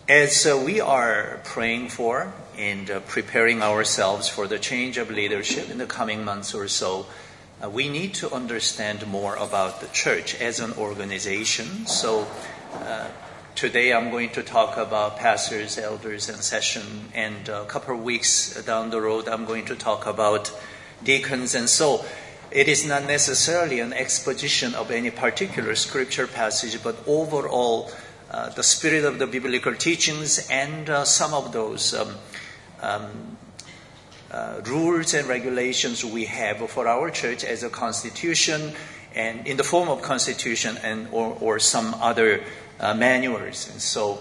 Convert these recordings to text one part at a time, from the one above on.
As we are praying for and preparing ourselves for the change of leadership in the coming months or so, we need to understand more about the church as an organization. So today I'm going to talk about pastors, elders, and session, and a couple of weeks down the road I'm going to talk about deacons. And so it is not necessarily an exposition of any particular scripture passage, but overall the spirit of the biblical teachings and some of those rules and regulations we have for our church as a constitution and in the form of constitution and or some other manuals. And so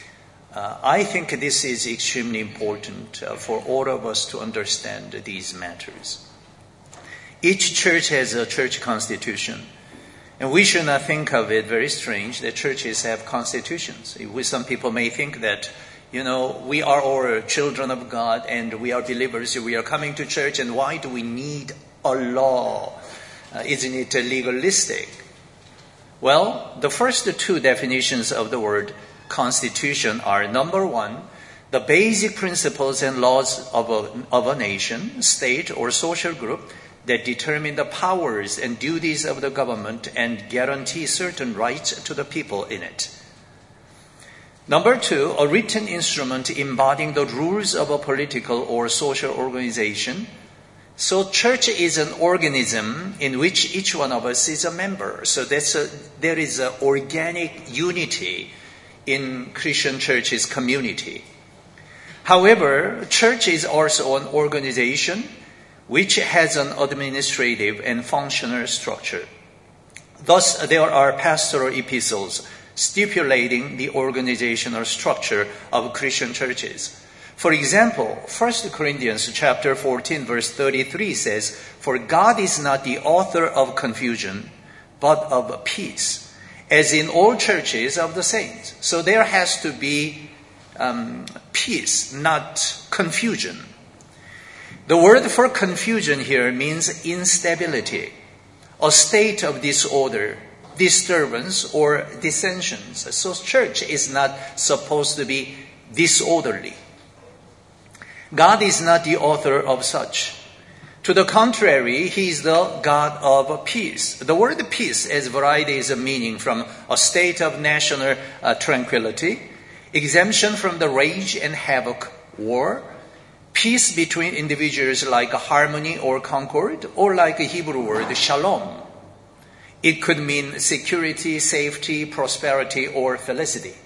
I think this is extremely important for all of us to understand these matters. Each church has a church constitution. And we should not think of it very strange that churches have constitutions. Some people may think that, we are all children of God and we are believers. We are coming to church, and why do we need a law? Isn't it legalistic? Well, the first two definitions of the word constitution are, number one, the basic principles and laws of a nation, state, or social group that determine the powers and duties of the government and guarantee certain rights to the people in it. Number two, a written instrument embodying the rules of a political or social organization. So church is an organism in which each one of us is a member. So there is an organic unity in Christian church's community. However, church is also an organization which has an administrative and functional structure. Thus, there are pastoral epistles stipulating the organizational structure of Christian churches. For example, 1 Corinthians chapter 14, verse 33 says, "For God is not the author of confusion, but of peace, as in all churches of the saints." So there has to be peace, not confusion. The word for confusion here means instability, a state of disorder, disturbance, or dissensions. So church is not supposed to be disorderly. God is not the author of such. To the contrary, He is the God of peace. The word peace has varieties of meaning, from a state of national tranquility, exemption from the rage and havoc, war, peace between individuals like harmony or concord, or like a Hebrew word, shalom. It could mean security, safety, prosperity, or felicity.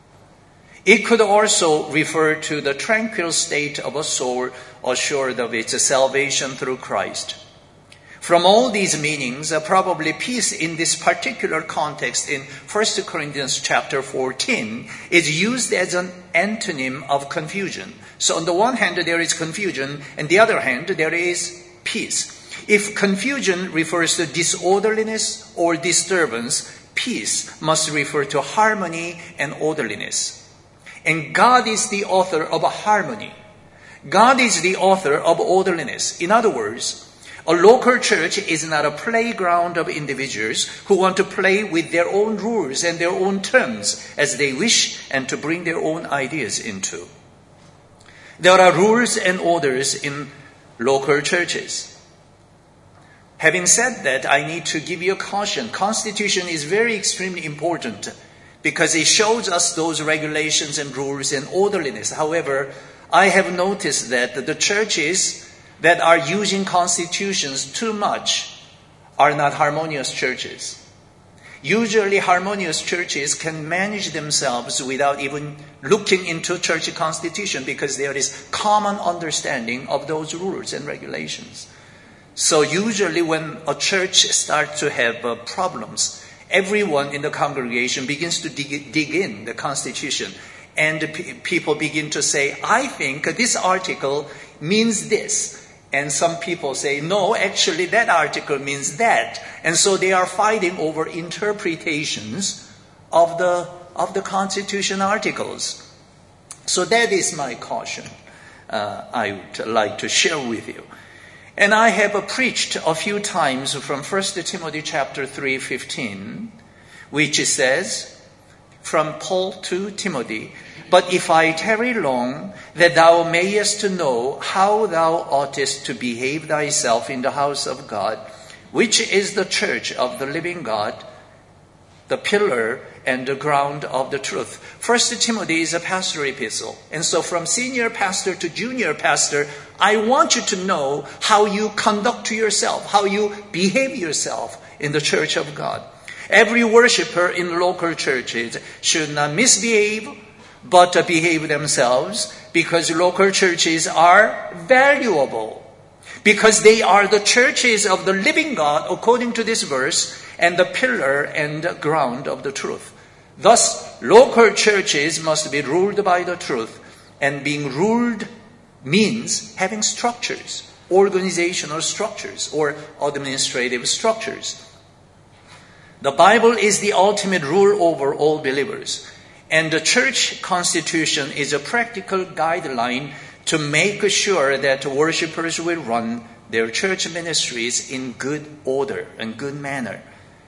It could also refer to the tranquil state of a soul assured of its salvation through Christ. From all these meanings, probably peace in this particular context in 1 Corinthians chapter 14 is used as an antonym of confusion. So on the one hand, there is confusion, and the other hand, there is peace. If confusion refers to disorderliness or disturbance, peace must refer to harmony and orderliness. And God is the author of harmony. God is the author of orderliness. In other words, a local church is not a playground of individuals who want to play with their own rules and their own terms as they wish and to bring their own ideas into. There are rules and orders in local churches. Having said that, I need to give you a caution. Constitution is very extremely important because it shows us those regulations and rules and orderliness. However, I have noticed that the churches that are using constitutions too much are not harmonious churches. Usually harmonious churches can manage themselves without even looking into church constitution because there is common understanding of those rules and regulations. So usually when a church starts to have problems, everyone in the congregation begins to dig in the constitution. And people begin to say, I think this article means this. And some people say, no, actually that article means that. And so they are fighting over interpretations of the Constitution articles. So that is my caution I would like to share with you. And I have preached a few times from 1 Timothy chapter 3:15, which says, from Paul to Timothy. But if I tarry long, that thou mayest to know how thou oughtest to behave thyself in the house of God, which is the church of the living God, the pillar and the ground of the truth. 1 Timothy is a pastoral epistle. And so from senior pastor to junior pastor, I want you to know how you conduct yourself, how you behave yourself in the church of God. Every worshiper in local churches should not misbehave, but behave themselves, because local churches are valuable. Because they are the churches of the living God, according to this verse, and the pillar and the ground of the truth. Thus, local churches must be ruled by the truth, and being ruled means having structures, organizational structures, or administrative structures. The Bible is the ultimate rule over all believers, and the church constitution is a practical guideline to make sure that worshipers will run their church ministries in good order and good manner.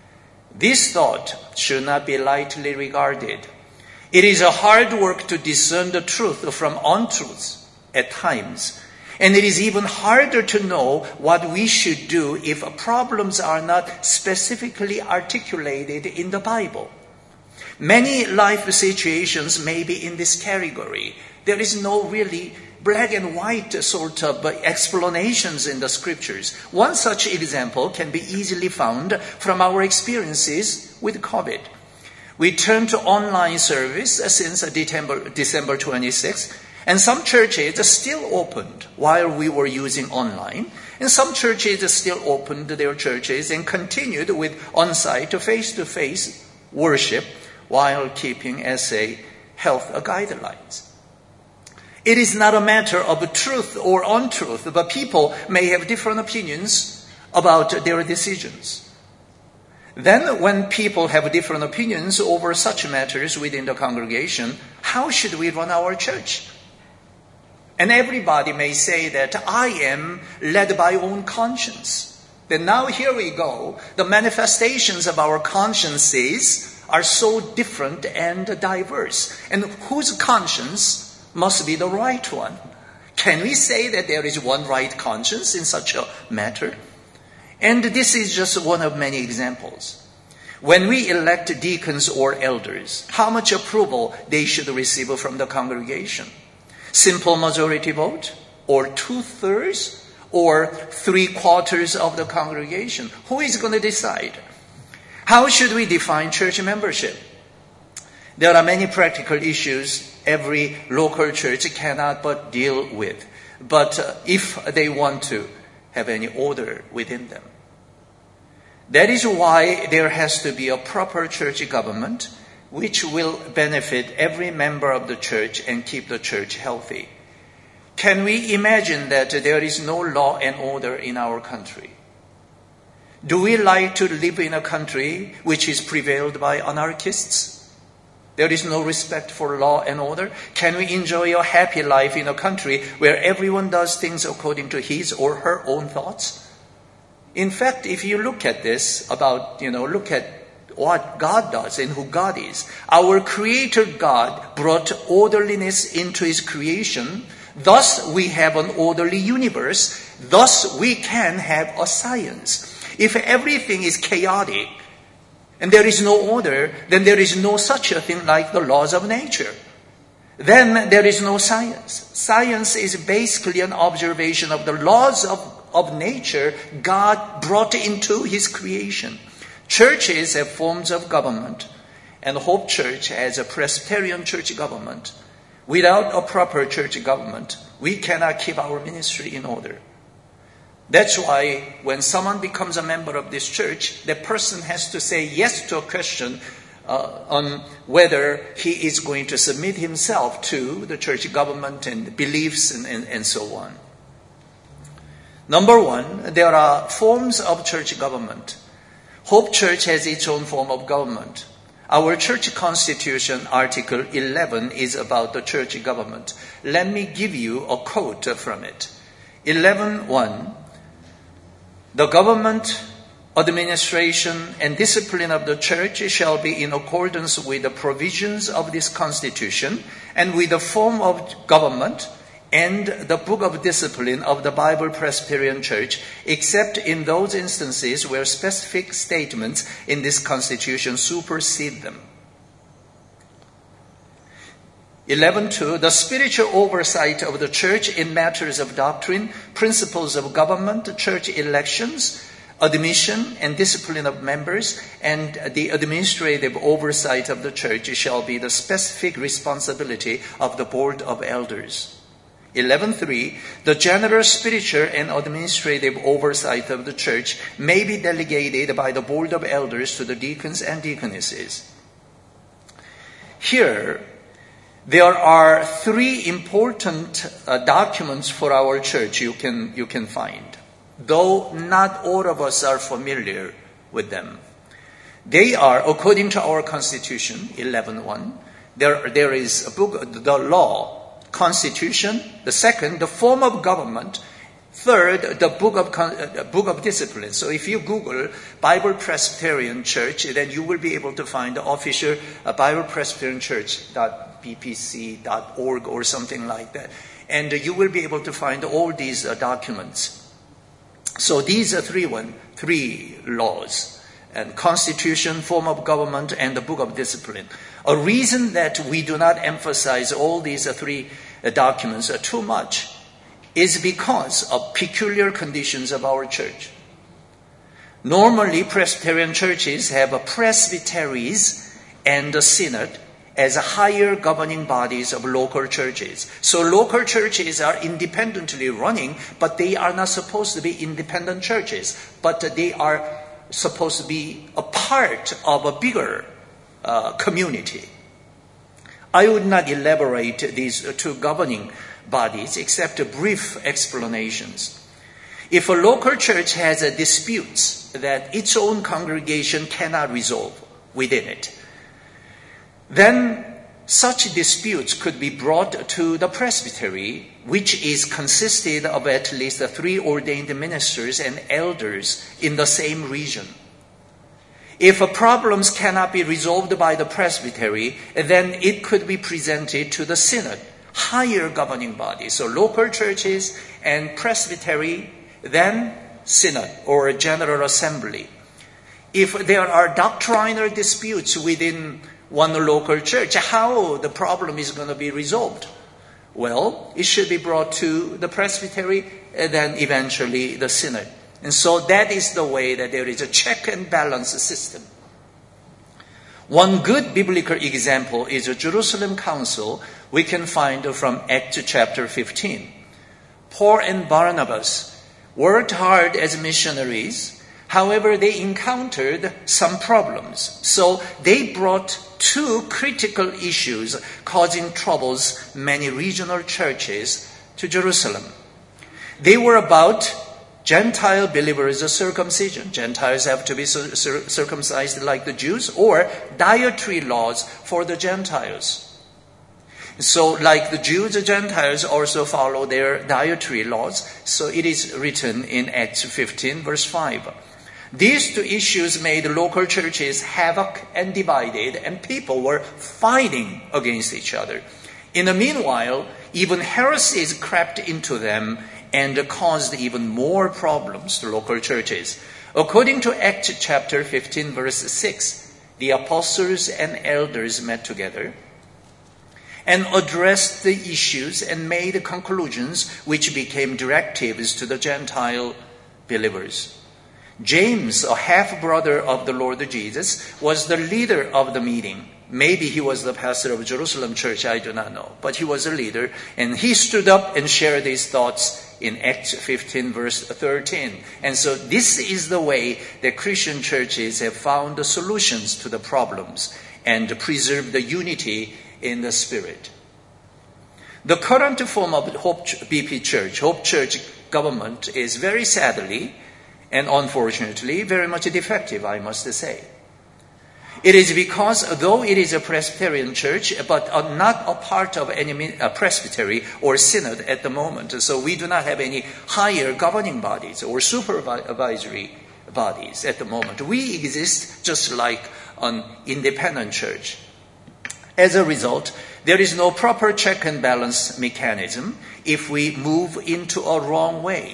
This thought should not be lightly regarded. It is a hard work to discern the truth from untruths at times. And it is even harder to know what we should do if problems are not specifically articulated in the Bible. Many life situations may be in this category. There is no really black and white sort of explanations in the scriptures. One such example can be easily found from our experiences with COVID. We turned to online service since December 26th, and some churches still opened while we were using online, and some churches still opened their churches and continued with on-site face-to-face worship while keeping SA health guidelines. It is not a matter of truth or untruth, but people may have different opinions about their decisions. Then, when people have different opinions over such matters within the congregation, how should we run our church? And everybody may say that I am led by own conscience. Then now here we go. The manifestations of our consciences are so different and diverse. And whose conscience must be the right one? Can we say that there is one right conscience in such a matter? And this is just one of many examples. When we elect deacons or elders, how much approval they should receive from the congregation? Simple majority vote? Or 2/3? Or 3/4 of the congregation? Who is going to decide? How should we define church membership? There are many practical issues every local church cannot but deal with, but if they want to have any order within them. That is why there has to be a proper church government which will benefit every member of the church and keep the church healthy. Can we imagine that there is no law and order in our country? Do we like to live in a country which is prevailed by anarchists? There is no respect for law and order. Can we enjoy a happy life in a country where everyone does things according to his or her own thoughts? In fact, if you look at this look at what God does and who God is. Our Creator God brought orderliness into His creation. Thus, we have an orderly universe. Thus, we can have a science. If everything is chaotic, and there is no order, then there is no such a thing like the laws of nature. Then there is no science. Science is basically an observation of the laws of nature God brought into His creation. Churches have forms of government, and Hope Church has a Presbyterian church government. Without a proper church government, we cannot keep our ministry in order. That's why when someone becomes a member of this church, the person has to say yes to a question on whether he is going to submit himself to the church government and beliefs and so on. Number one, there are forms of church government. Hope Church has its own form of government. Our church constitution, Article 11, is about the church government. Let me give you a quote from it. 11:1. The government Administration and discipline of the church shall be in accordance with the provisions of this constitution and with the form of government and the book of discipline of the Bible Presbyterian Church, except in those instances where specific statements in this constitution supersede them. 11.2, the spiritual oversight of the church in matters of doctrine, principles of government, church elections, admission and discipline of members, and the administrative oversight of the church shall be the specific responsibility of the board of elders. 11.3, the general spiritual and administrative oversight of the church may be delegated by the board of elders to the deacons and deaconesses. Here, there are three important documents for our church you can find, though not all of us are familiar with them. They are, according to our Constitution, 11.1, there is a book, the law, Constitution. The second, the form of government. Third, the book of discipline. So if you Google Bible Presbyterian Church, then you will be able to find the official Bible Presbyterian Church.bpc.org or something like that. And you will be able to find all these documents. So these are three laws. And Constitution, form of government, and the book of discipline. A reason that we do not emphasize all these three documents too much is because of peculiar conditions of our church. Normally, Presbyterian churches have presbyteries and a synod as higher governing bodies of local churches. So local churches are independently running, but they are not supposed to be independent churches, but they are supposed to be a part of a bigger community. I would not elaborate these two governing bodies except brief explanations. If a local church has disputes that its own congregation cannot resolve within it, then such disputes could be brought to the presbytery, which is consisted of at least 3 ordained ministers and elders in the same region. If problems cannot be resolved by the presbytery, then it could be presented to the synod, higher governing body. So local churches and presbytery, then synod or general assembly. If there are doctrinal disputes within one local church, how the problem is going to be resolved? Well, it should be brought to the presbytery and then eventually the synod. And so that is the way that there is a check and balance system. One good biblical example is a Jerusalem Council we can find from Acts chapter 15. Paul and Barnabas worked hard as missionaries. However, they encountered some problems. So they brought 2 critical issues causing troubles many regional churches to Jerusalem. They were about Gentile believers' circumcision. Gentiles have to be circumcised like the Jews, or dietary laws for the Gentiles. So like the Jews, the Gentiles also follow their dietary laws. So it is written in Acts 15 verse 5. These 2 issues made local churches havoc and divided, and people were fighting against each other. In the meanwhile, even heresies crept into them and caused even more problems to local churches. According to Acts chapter 15 verse 6, the apostles and elders met together and addressed the issues and made conclusions which became directives to the Gentile believers. James, a half-brother of the Lord Jesus, was the leader of the meeting. Maybe he was the pastor of Jerusalem church, I do not know. But he was a leader, and he stood up and shared his thoughts in Acts 15 verse 13. And so this is the way that Christian churches have found the solutions to the problems and preserve the unity in the Spirit. The current form of Hope BP Church, Hope Church government, is very sadly and unfortunately very much defective, I must say. It is because though it is a Presbyterian church, but not a part of any presbytery or synod at the moment, so we do not have any higher governing bodies or supervisory bodies at the moment. We exist just like an independent church. As a result, there is no proper check and balance mechanism if we move into a wrong way.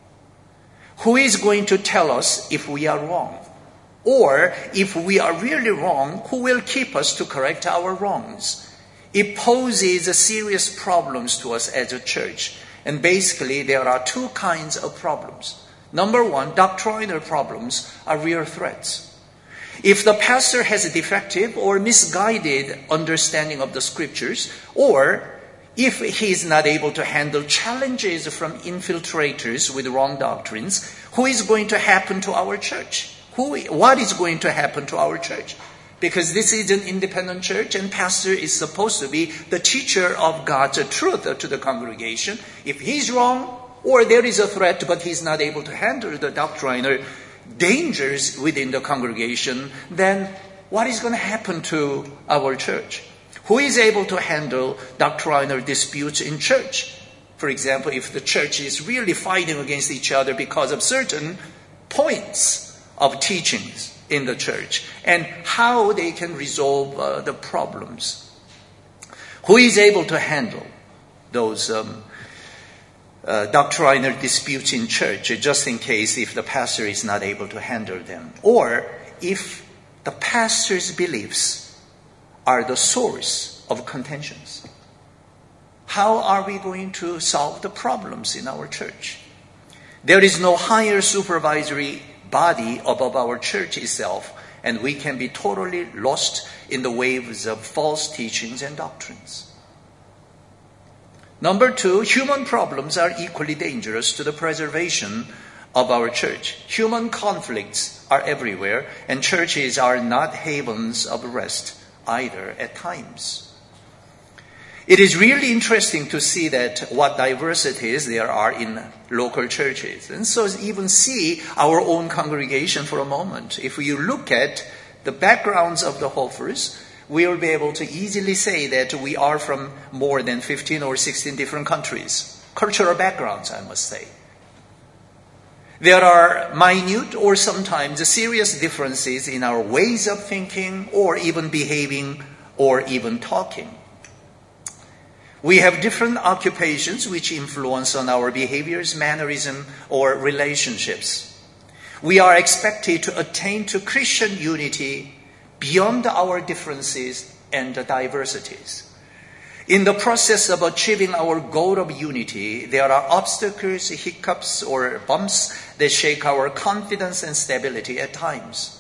Who is going to tell us if we are wrong? Or if we are really wrong, who will keep us to correct our wrongs? It poses serious problems to us as a church. And basically, there are two kinds of problems. Number one, doctrinal problems are real threats. If the pastor has a defective or misguided understanding of the scriptures, or if he is not able to handle challenges from infiltrators with wrong doctrines, who is going to happen to our church? What is going to happen to our church? Because this is an independent church and pastor is supposed to be the teacher of God's truth to the congregation. If he's wrong or there is a threat but he's not able to handle the doctrinal dangers within the congregation, then what is going to happen to our church? Who is able to handle doctrinal disputes in church? For example, if the church is really fighting against each other because of certain points of teachings in the church, and how they can resolve the problems. Who is able to handle those doctrinal disputes in church, just in case if the pastor is not able to handle them? Or if the pastor's beliefs are the source of contentions, how are we going to solve the problems in our church? There is no higher supervisory body above our church itself, and we can be totally lost in the waves of false teachings and doctrines. Number two, human problems are equally dangerous to the preservation of our church. Human conflicts are everywhere, and churches are not havens of rest either at times. It is really interesting to see that what diversities there are in local churches. And so even see our own congregation for a moment. If you look at the backgrounds of the Hofers, we will be able to easily say that we are from more than 15 or 16 different countries. Cultural backgrounds, I must say. There are minute or sometimes serious differences in our ways of thinking or even behaving or even talking. We have different occupations which influence on our behaviors, mannerism, or relationships. We are expected to attain to Christian unity beyond our differences and diversities. In the process of achieving our goal of unity, there are obstacles, hiccups, or bumps that shake our confidence and stability at times.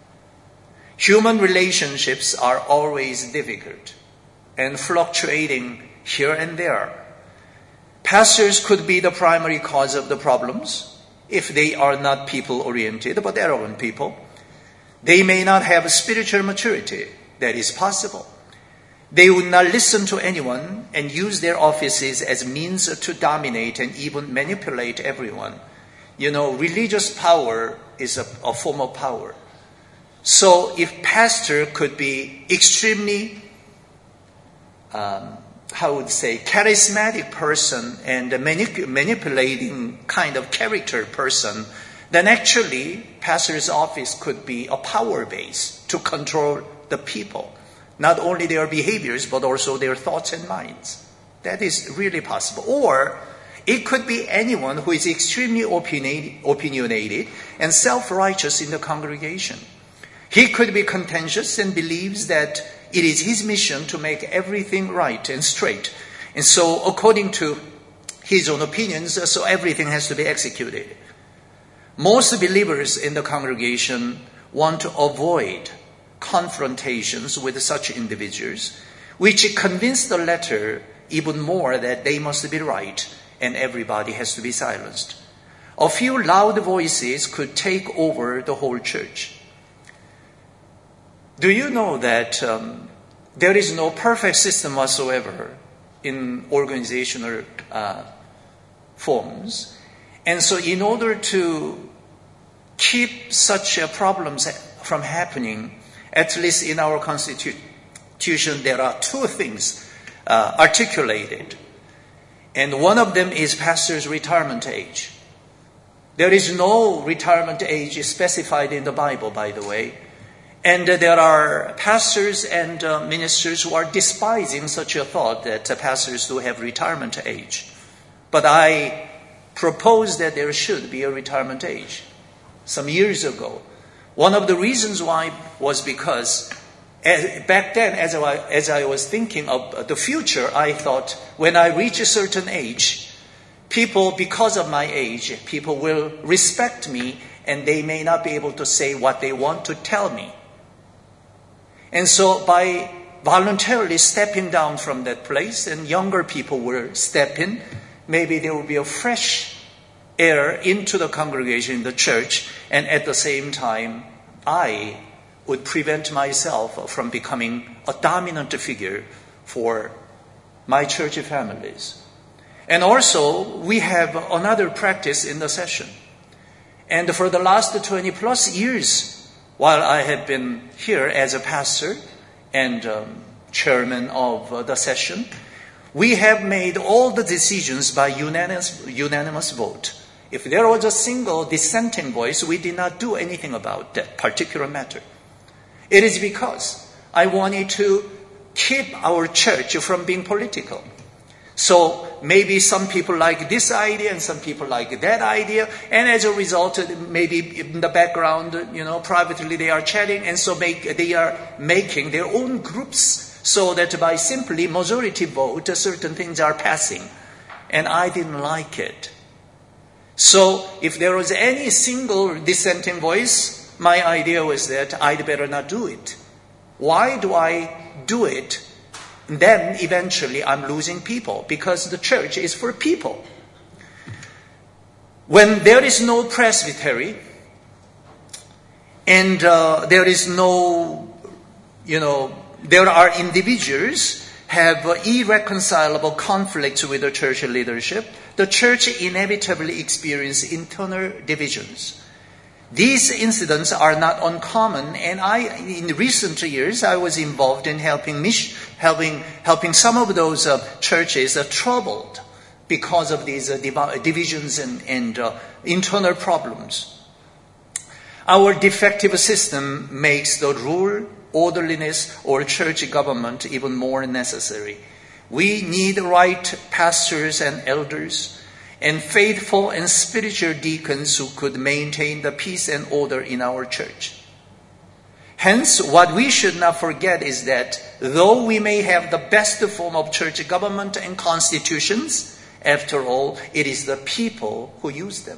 Human relationships are always difficult and fluctuating here and there. Pastors could be the primary cause of the problems if they are not people-oriented but arrogant people. They may not have spiritual maturity. That is possible. They would not listen to anyone and use their offices as means to dominate and even manipulate everyone. You know, religious power is a form of power. So if pastor could be extremely charismatic person and a manipulating kind of character person, then actually pastor's office could be a power base to control the people. Not only their behaviors, but also their thoughts and minds. That is really possible. Or it could be anyone who is extremely opinionated and self-righteous in the congregation. He could be contentious and believes that it is his mission to make everything right and straight. And so according to his own opinions, so everything has to be executed. Most believers in the congregation want to avoid confrontations with such individuals, which convince the latter even more that they must be right and everybody has to be silenced. A few loud voices could take over the whole church. Do you know that there is no perfect system whatsoever in organizational forms? And so in order to keep such problems from happening, at least in our Constitution, there are two things articulated. And one of them is pastor's retirement age. There is no retirement age specified in the Bible, by the way. And there are pastors and ministers who are despising such a thought that pastors do have retirement age. But I propose that there should be a retirement age. Some years ago, one of the reasons why was because back then, as I was thinking of the future, I thought when I reach a certain age, people, because of my age, people will respect me and they may not be able to say what they want to tell me. And so by voluntarily stepping down from that place, and younger people will step in, maybe there will be a fresh air into the congregation in the church, and at the same time, I would prevent myself from becoming a dominant figure for my church families. And also, we have another practice in the session. And for the last 20 plus years, while I have been here as a pastor and chairman of the session, we have made all the decisions by unanimous vote. If there was a single dissenting voice, we did not do anything about that particular matter. It is because I wanted to keep our church from being political. So maybe some people like this idea and some people like that idea. And as a result, maybe in the background, privately they are chatting. And so they are making their own groups so that by simply majority vote, certain things are passing. And I didn't like it. So if there was any single dissenting voice, my idea was that I'd better not do it. Why do I do it? Then eventually I'm losing people, because the church is for people. When there is no presbytery and there is no, there are individuals have irreconcilable conflicts with the church leadership, the church inevitably experiences internal divisions. These incidents are not uncommon, and in recent years, I was involved in helping some of those churches troubled because of these divisions and internal problems. Our defective system makes the rule, orderliness, or church government even more necessary. We need right pastors and elders, and faithful and spiritual deacons who could maintain the peace and order in our church. Hence, what we should not forget is that though we may have the best form of church government and constitutions, after all, it is the people who use them.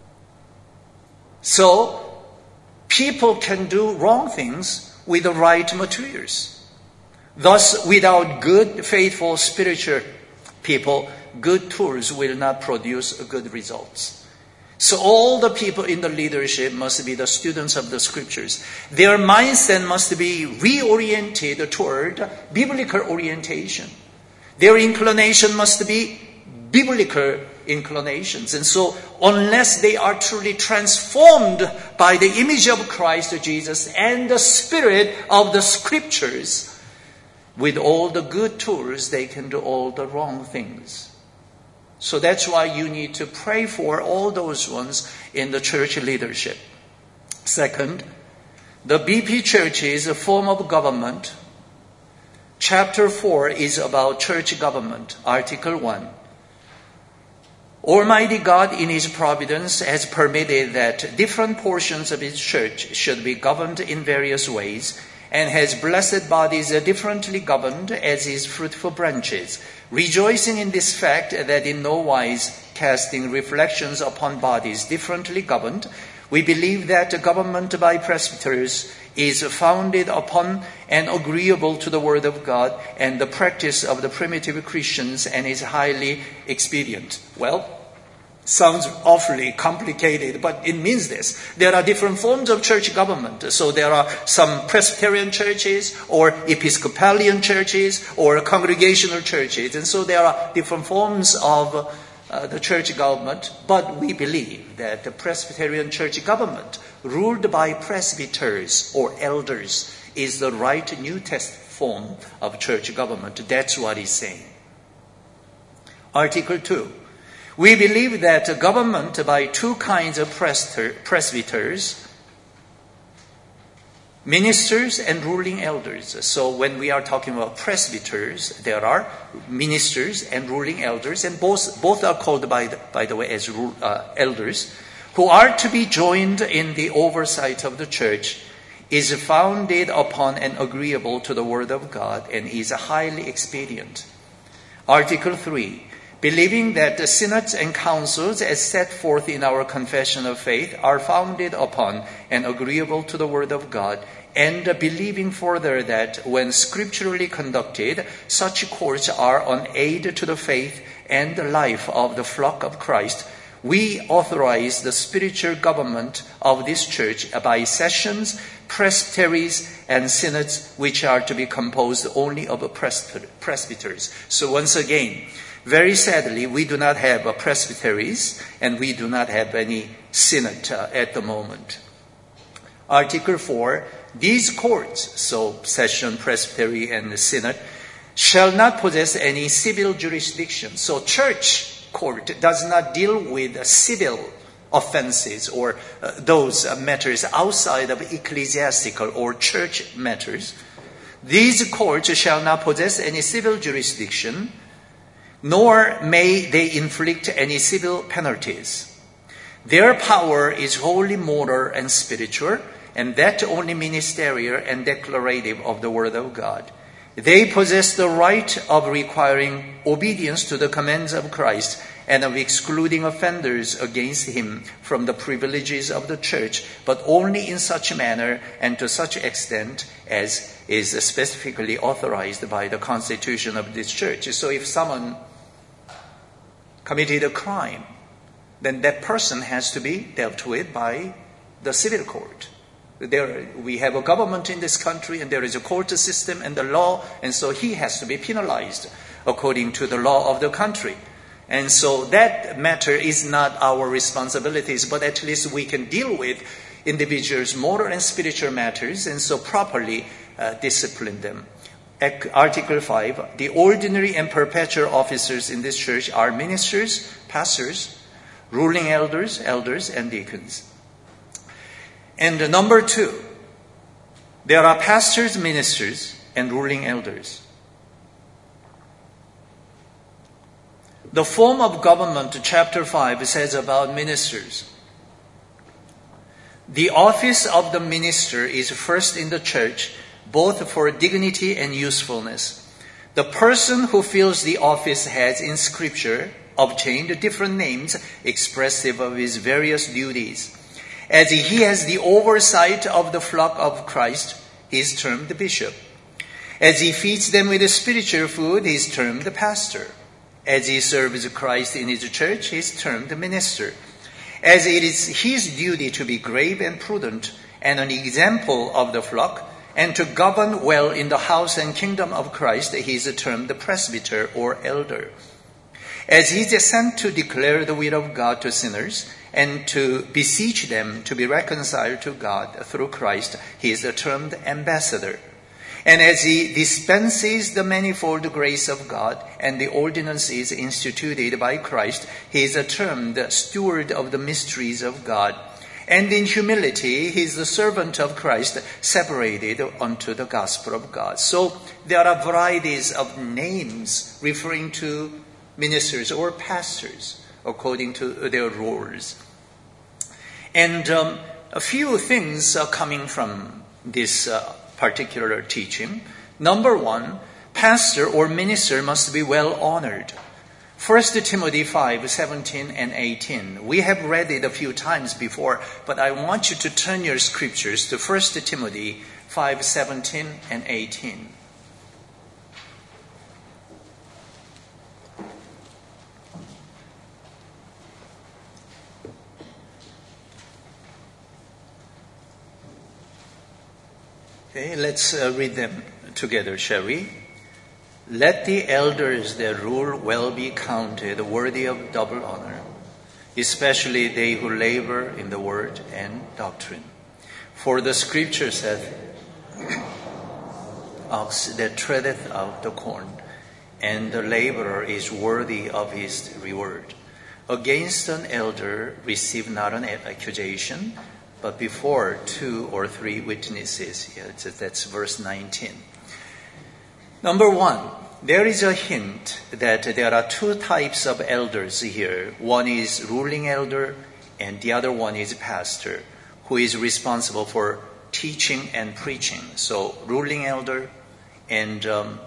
So, people can do wrong things with the right materials. Thus, without good, faithful, spiritual people, good tools will not produce good results. So all the people in the leadership must be the students of the scriptures. Their mindset must be reoriented toward biblical orientation. Their inclination must be biblical inclinations. And so unless they are truly transformed by the image of Christ Jesus and the spirit of the scriptures, with all the good tools, they can do all the wrong things. So that's why you need to pray for all those ones in the church leadership. Second, the BP Church is a form of government. Chapter 4 is about church government, Article 1. Almighty God in His providence has permitted that different portions of His church should be governed in various ways, and has blessed bodies differently governed as His fruitful branches, rejoicing in this fact that in no wise casting reflections upon bodies differently governed, we believe that the government by presbyters is founded upon and agreeable to the Word of God and the practice of the primitive Christians, and is highly expedient. Well, sounds awfully complicated, but it means this. There are different forms of church government. So there are some Presbyterian churches or Episcopalian churches or congregational churches. And so there are different forms of the church government. But we believe that the Presbyterian church government, ruled by presbyters or elders, is the right New Testament form of church government. That's what he's saying. Article 2. We believe that government by two kinds of presbyters, ministers and ruling elders. So when we are talking about presbyters, there are ministers and ruling elders, and both are called by the way as elders, who are to be joined in the oversight of the church, is founded upon and agreeable to the word of God, and is highly expedient. Article 3. Believing that the synods and councils as set forth in our confession of faith are founded upon and agreeable to the word of God, and believing further that when scripturally conducted, such courts are an aid to the faith and the life of the flock of Christ, we authorize the spiritual government of this church by sessions, presbyteries, and synods, which are to be composed only of presbyters. So once again, very sadly, we do not have presbyteries, and we do not have any synod at the moment. Article 4, these courts, so session, presbytery, and the synod, shall not possess any civil jurisdiction. So church court does not deal with civil offenses or those matters outside of ecclesiastical or church matters. These courts shall not possess any civil jurisdiction, nor may they inflict any civil penalties. Their power is wholly moral and spiritual, and that only ministerial and declarative of the word of God. They possess the right of requiring obedience to the commands of Christ and of excluding offenders against him from the privileges of the church, but only in such a manner and to such extent as is specifically authorized by the constitution of this church. So if someone committed a crime, then that person has to be dealt with by the civil court. We have a government in this country, and there is a court system and the law, and so he has to be penalized according to the law of the country. And so that matter is not our responsibilities, but at least we can deal with individuals' moral and spiritual matters, and so properly discipline them. Article 5, the ordinary and perpetual officers in this church are ministers, pastors, ruling elders, and deacons. And number 2, there are pastors, ministers, and ruling elders. The form of government, chapter 5, says about ministers. The office of the minister is first in the church, both for dignity and usefulness. The person who fills the office has in Scripture obtained different names expressive of his various duties. As he has the oversight of the flock of Christ, he is termed the bishop. As he feeds them with the spiritual food, he is termed the pastor. As he serves Christ in his church, he is termed the minister. As it is his duty to be grave and prudent and an example of the flock, and to govern well in the house and kingdom of Christ, he is termed the presbyter or elder. As he is sent to declare the will of God to sinners and to beseech them to be reconciled to God through Christ, he is termed ambassador. And as he dispenses the manifold grace of God and the ordinances instituted by Christ, he is termed steward of the mysteries of God. And in humility, he is the servant of Christ, separated unto the gospel of God. So there are varieties of names referring to ministers or pastors according to their roles. And a few things are coming from this particular teaching. Number 1, pastor or minister must be well honored. 1 Timothy 5, 17 and 18. We have read it a few times before, but I want you to turn your scriptures to 1 Timothy 5, 17 and 18. Okay, let's read them together, shall we? Let the elders that rule well be counted worthy of double honor, especially they who labor in the word and doctrine. For the scripture saith, ox that treadeth out the corn, and the laborer is worthy of his reward. against an elder receive not an accusation, but before 2 or 3 witnesses. Yeah, that's verse 19. Number 1, there is a hint that there are 2 types of elders here. One is ruling elder, and the other one is pastor, who is responsible for teaching and preaching. So ruling elder and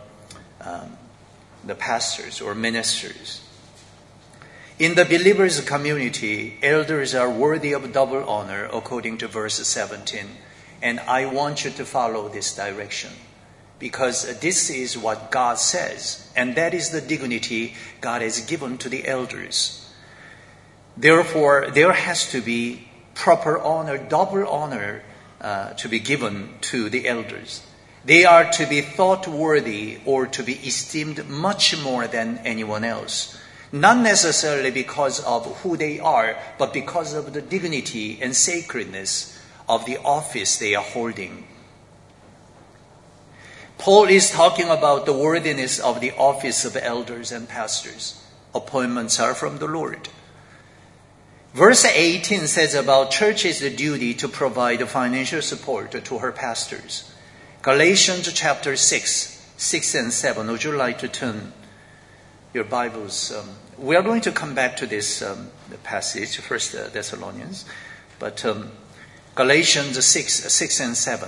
the pastors or ministers. In the believers' community, elders are worthy of double honor according to verse 17. And I want you to follow this direction, because this is what God says, and that is the dignity God has given to the elders. Therefore, there has to be proper honor, double honor to be given to the elders. They are to be thought worthy or to be esteemed much more than anyone else. Not necessarily because of who they are, but because of the dignity and sacredness of the office they are holding. Paul is talking about the worthiness of the office of elders and pastors. Appointments are from the Lord. Verse 18 says about church's duty to provide financial support to her pastors. Galatians chapter 6 and 7. Would you like to turn your Bibles? We are going to come back to this passage, 1 Thessalonians, but Galatians 6 and 7.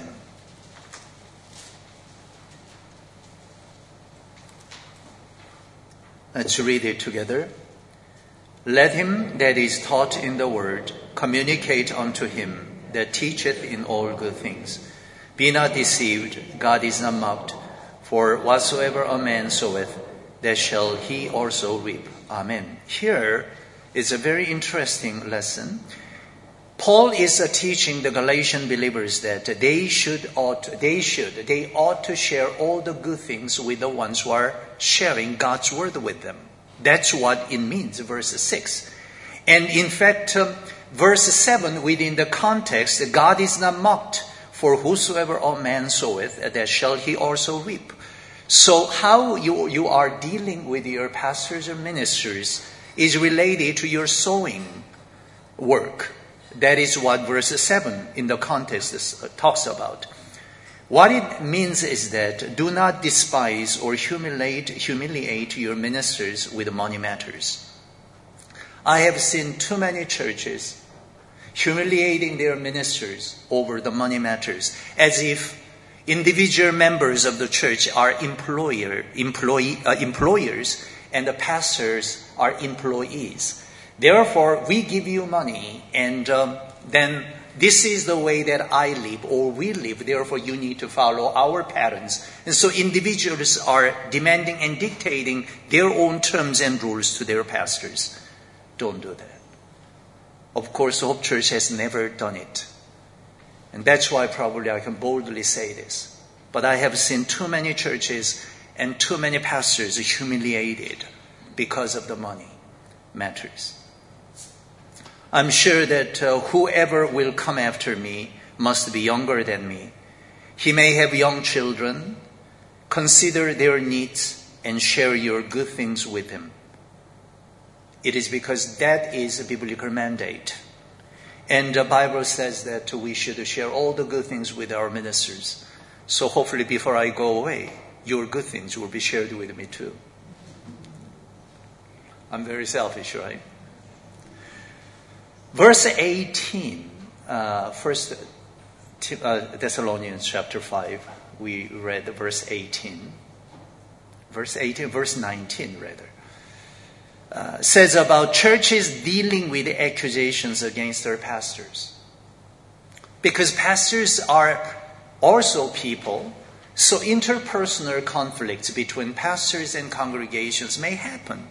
Let's read it together. Let him that is taught in the word communicate unto him that teacheth in all good things. Be not deceived, God is not mocked. For whatsoever a man soweth, that shall he also reap. Amen. Here is a very interesting lesson. Paul is teaching the Galatian believers that they ought to share all the good things with the ones who are sharing God's word with them. That's what it means, verse 6. And in fact, verse 7, within the context, God is not mocked. For whosoever a man soweth, that shall he also reap. So how you are dealing with your pastors or ministers is related to your sowing work. That is what verse 7 in the context talks about. What it means is that do not despise or humiliate your ministers with money matters. I have seen too many churches humiliating their ministers over the money matters, as if individual members of the church are employers and the pastors are employees. Therefore, we give you money and then this is the way that I live or we live. Therefore, you need to follow our patterns. And so individuals are demanding and dictating their own terms and rules to their pastors. Don't do that. Of course, Hope Church has never done it. And that's why probably I can boldly say this. But I have seen too many churches and too many pastors humiliated because of the money matters. I'm sure that whoever will come after me must be younger than me. He may have young children. Consider their needs and share your good things with him. It is because that is a biblical mandate. And the Bible says that we should share all the good things with our ministers. So hopefully before I go away, your good things will be shared with me too. I'm very selfish, right? Verse 18, 1 Thessalonians chapter 5, we read verse 18. Verse 19 rather. Says about churches dealing with accusations against their pastors. Because pastors are also people, so interpersonal conflicts between pastors and congregations may happen.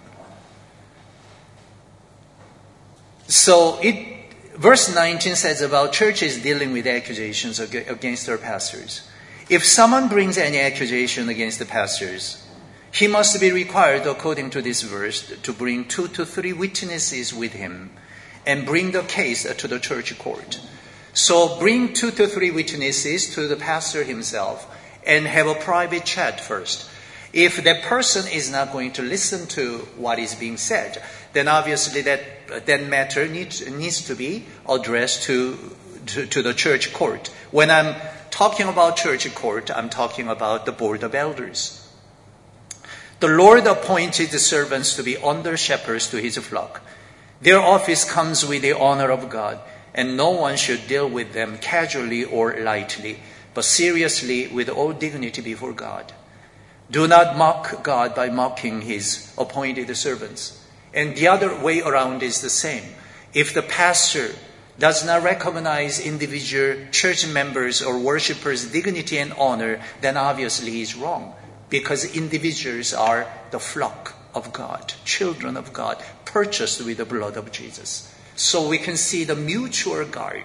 So verse 19 says about churches dealing with accusations against their pastors. If someone brings any accusation against the pastors, he must be required, according to this verse, to bring 2 to 3 witnesses with him and bring the case to the church court. So bring 2 to 3 witnesses to the pastor himself and have a private chat first. If that person is not going to listen to what is being said, then obviously that matter needs to be addressed to the church court. When I'm talking about church court, I'm talking about the board of elders. The Lord appointed the servants to be under shepherds to his flock. Their office comes with the honor of God, and no one should deal with them casually or lightly, but seriously with all dignity before God. Do not mock God by mocking his appointed servants. And the other way around is the same. If the pastor does not recognize individual church members or worshipers' dignity and honor, then obviously he is wrong, because individuals are the flock of God, children of God, purchased with the blood of Jesus. So we can see the mutual guard,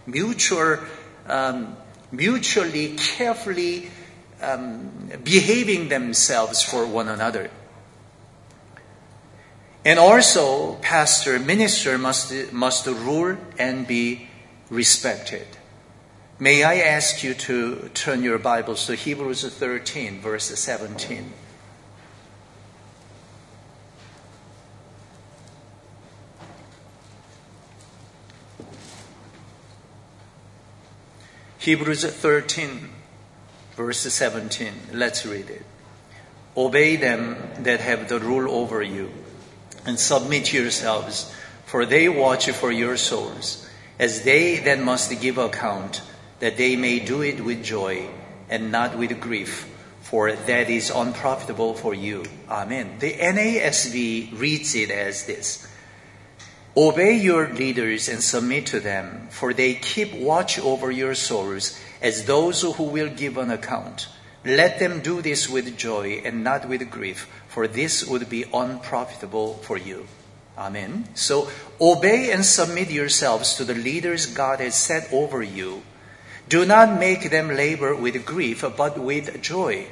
mutually carefully behaving themselves for one another. And also, pastor, minister must rule and be respected. May I ask you to turn your Bibles to Hebrews 13, verse 17. Hebrews 13, verse 17. Let's read it. Obey them that have the rule over you, and submit yourselves, for they watch for your souls, as they then must give account, that they may do it with joy and not with grief, for that is unprofitable for you. Amen. The NASB reads it as this. Obey your leaders and submit to them, for they keep watch over your souls as those who will give an account. Let them do this with joy and not with grief, for this would be unprofitable for you. Amen. So obey and submit yourselves to the leaders God has set over you. Do not make them labor with grief, but with joy.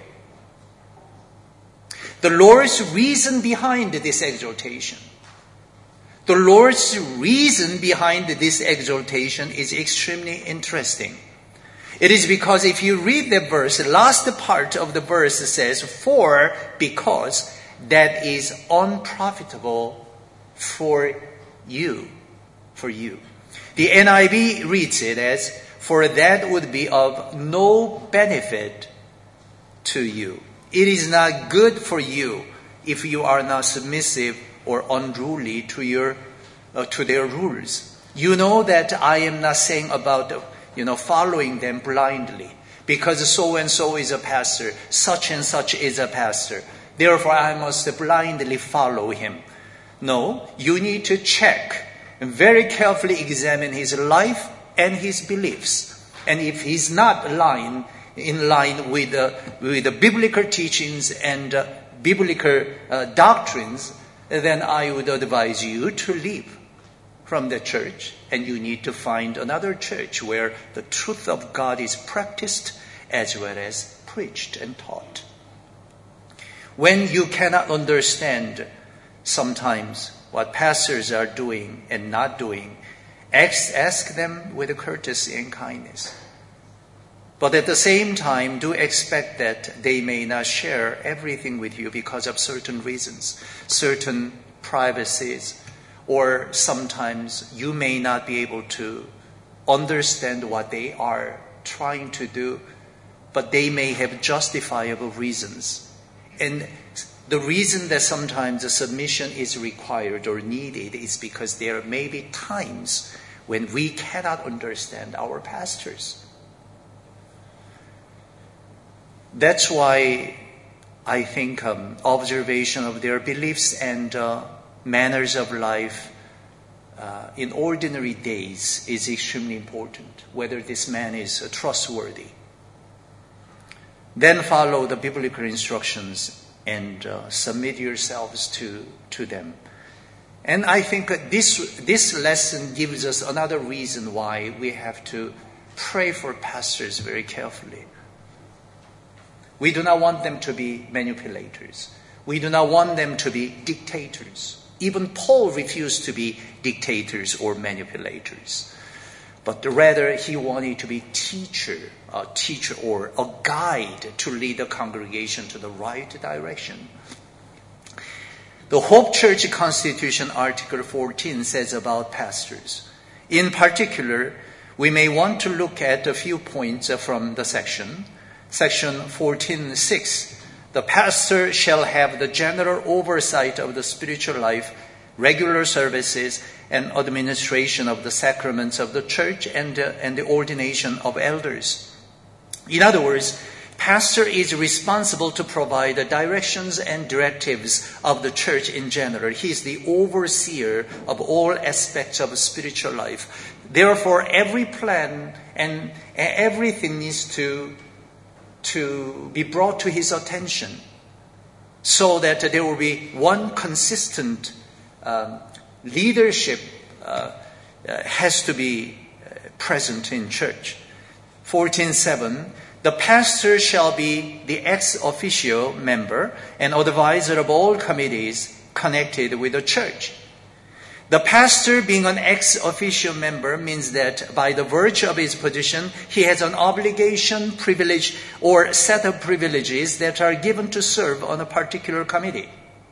The Lord's reason behind this exhortation. The Lord's reason behind this exhortation is extremely interesting. It is because if you read the verse, the last part of the verse says, because that is unprofitable for you. The NIV reads it as, for that would be of no benefit to you. It is not good for you if you are not submissive or unruly to their rules. You know that I am not saying about following them blindly, because so and so is a pastor, such and such is a pastor, therefore I must blindly follow him. No, you need to check and very carefully examine his life and his beliefs. And if he's not in line with the biblical teachings and biblical doctrines, then I would advise you to leave from the church, and you need to find another church where the truth of God is practiced as well as preached and taught. When you cannot understand sometimes what pastors are doing and not doing, ask them with courtesy and kindness. But at the same time, do expect that they may not share everything with you because of certain reasons, certain privacies, or sometimes you may not be able to understand what they are trying to do, but they may have justifiable reasons. And the reason that sometimes a submission is required or needed is because there may be times when we cannot understand our pastors. That's why I think observation of their beliefs and manners of life in ordinary days is extremely important, whether this man is trustworthy. Then follow the biblical instructions and submit yourselves to them. And I think this lesson gives us another reason why we have to pray for pastors very carefully. We do not want them to be manipulators. We do not want them to be dictators. Even Paul refused to be dictators or manipulators. but rather he wanted to be a teacher or a guide to lead the congregation to the right direction. The Hope Church Constitution, Article 14, says about pastors. In particular, we may want to look at a few points from the section. Section 14:6. The pastor shall have the general oversight of the spiritual life, regular services, and administration of the sacraments of the church and the ordination of elders. In other words, pastor is responsible to provide the directions and directives of the church in general. He is the overseer of all aspects of spiritual life. Therefore, every plan and everything needs to be brought to his attention so that there will be one consistent leadership has to be present in church. 14:7, the pastor shall be the ex officio member and advisor of all committees connected with the church. The pastor being an ex officio member means that by the virtue of his position, he has an obligation, privilege, or set of privileges that are given to serve on a particular committee.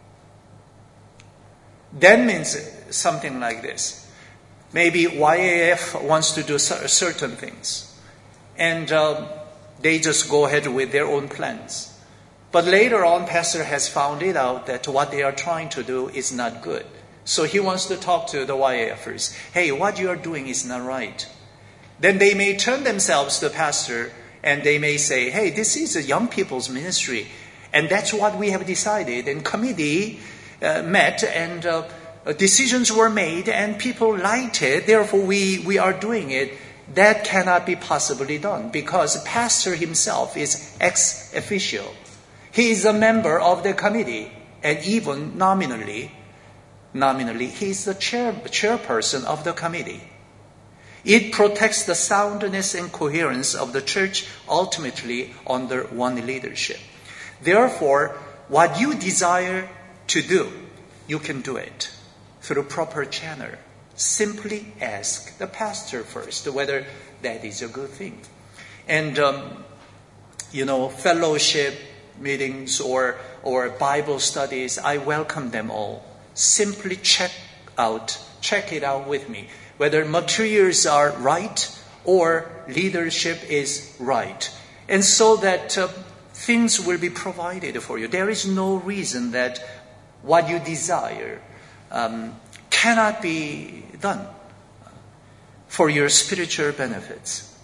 That means something like this. Maybe YAF wants to do certain things, and they just go ahead with their own plans. But later on, pastor has found it out that what they are trying to do is not good. So he wants to talk to the YAFers. Hey, what you are doing is not right. Then they may turn themselves to the pastor and they may say, hey, this is a young people's ministry. And that's what we have decided. And committee met and decisions were made and people liked it. Therefore, we are doing it. That cannot be possibly done because the pastor himself is ex officio. He is a member of the committee and even nominally, he is the chairperson of the committee. It protects the soundness and coherence of the church ultimately under one leadership. Therefore, what you desire to do, you can do it through proper channel. Simply ask the pastor first whether that is a good thing. And, fellowship meetings or Bible studies, I welcome them all. Simply check it out with me, whether materials are right or leadership is right. And so that things will be provided for you. There is no reason that what you desire cannot be done for your spiritual benefits.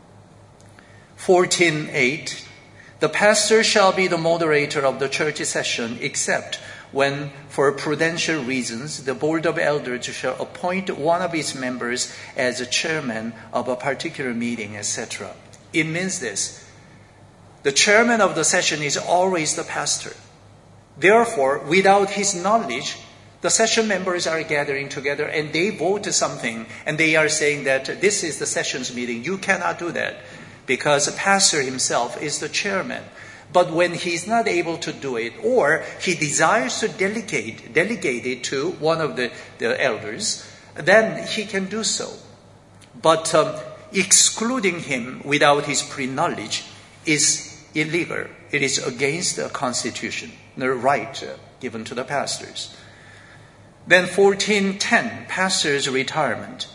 14:8, the pastor shall be the moderator of the church session except when, for prudential reasons, the board of elders shall appoint one of its members as a chairman of a particular meeting, etc. It means this. The chairman of the session is always the pastor. Therefore, without his knowledge, the session members are gathering together and they vote something and they are saying that this is the session's meeting. You cannot do that because the pastor himself is the chairman. But when he's not able to do it, or he desires to delegate it to one of the elders, then he can do so. But excluding him without his pre-knowledge is illegal. It is against the constitution, the right given to the pastors. Then 14:10, pastor's retirement.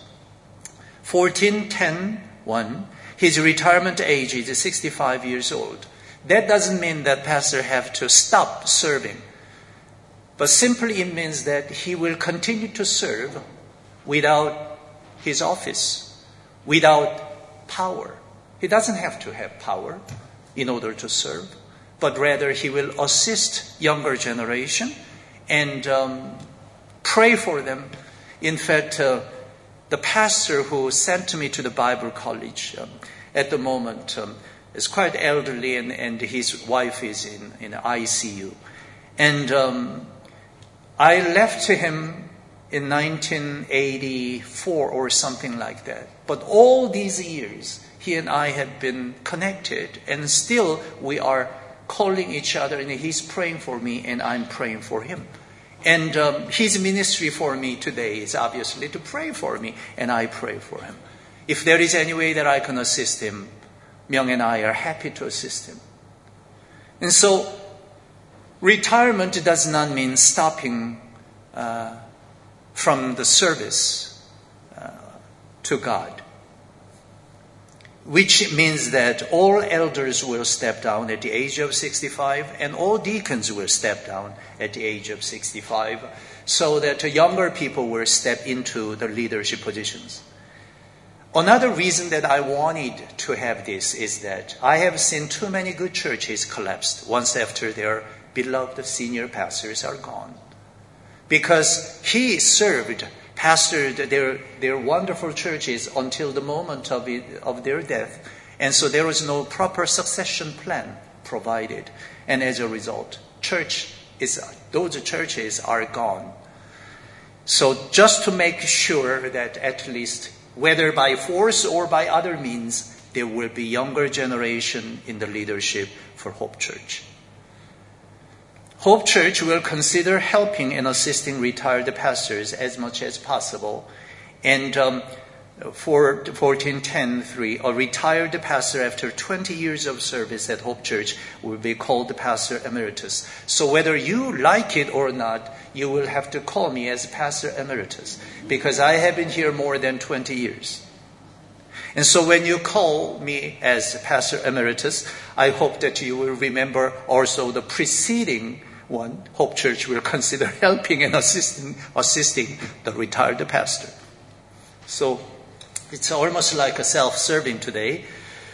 14:10:1, his retirement age is 65 years old. That doesn't mean that pastor have to stop serving. But simply it means that he will continue to serve without his office, without power. He doesn't have to have power in order to serve, but rather he will assist younger generation and pray for them. In fact, the pastor who sent me to the Bible college at the moment is quite elderly and his wife is in ICU. And I left him in 1984 or something like that. But all these years, he and I have been connected and still we are calling each other and he's praying for me and I'm praying for him. And his ministry for me today is obviously to pray for me and I pray for him. if there is any way that I can assist him, Myung and I are happy to assist him. And so, retirement does not mean stopping from the service to God, which means that all elders will step down at the age of 65 and all deacons will step down at the age of 65 so that younger people will step into the leadership positions. Another reason that I wanted to have this is that I have seen too many good churches collapse once after their beloved senior pastors are gone. Because he pastored their wonderful churches until the moment of their death. And so there was no proper succession plan provided. And as a result, those churches are gone. So just to make sure that at least, whether by force or by other means, there will be younger generation in the leadership for Hope Church. Hope Church will consider helping and assisting retired pastors as much as possible. And for 1410.3, a retired pastor after 20 years of service at Hope Church will be called Pastor Emeritus. So whether you like it or not, you will have to call me as Pastor Emeritus because I have been here more than 20 years. And so when you call me as Pastor Emeritus, I hope that you will remember also the preceding one. Hope Church will consider helping and assisting the retired pastor. So it's almost like a self-serving today.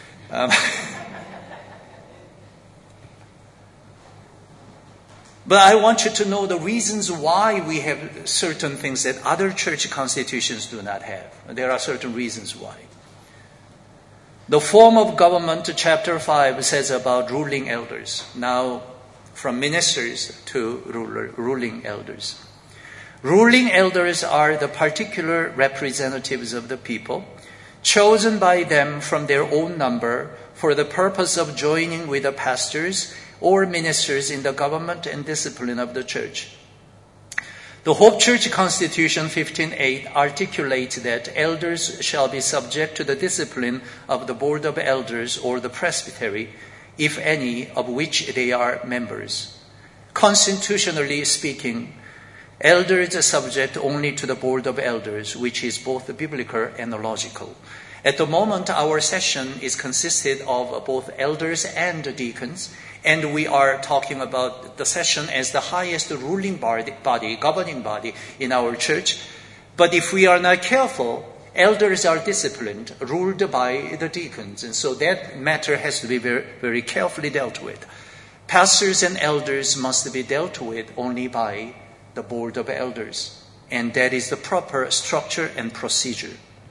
But I want you to know the reasons why we have certain things that other church constitutions do not have. There are certain reasons why. The form of government, chapter 5, says about ruling elders. Now, from ministers to ruling elders. Ruling elders are the particular representatives of the people, chosen by them from their own number for the purpose of joining with the pastors or ministers in the government and discipline of the church. The Hope Church Constitution 15:8 articulates that elders shall be subject to the discipline of the Board of Elders or the presbytery, if any, of which they are members. Constitutionally speaking, elders are subject only to the Board of Elders, which is both biblical and logical. At the moment, our session is consisted of both elders and deacons, and we are talking about the session as the highest ruling body, governing body in our church. But if we are not careful, elders are disciplined, ruled by the deacons, and so that matter has to be very, very carefully dealt with. Pastors and elders must be dealt with only by the Board of Elders, and that is the proper structure and procedure.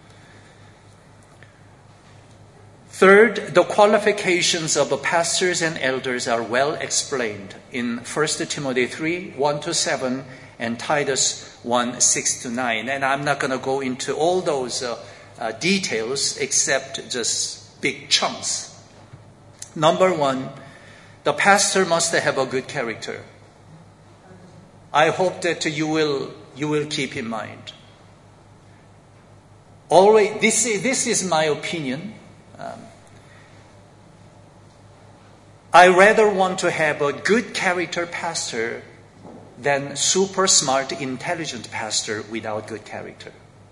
Third, the qualifications of the pastors and elders are well explained in 1 Timothy 3:1-7 and Titus 1:6-9. And I'm not going to go into all those details except just big chunks. Number one, the pastor must have a good character. I hope that you will keep in mind. Always, this is my opinion. I rather want to have a good character pastor than super smart, intelligent pastor without good character.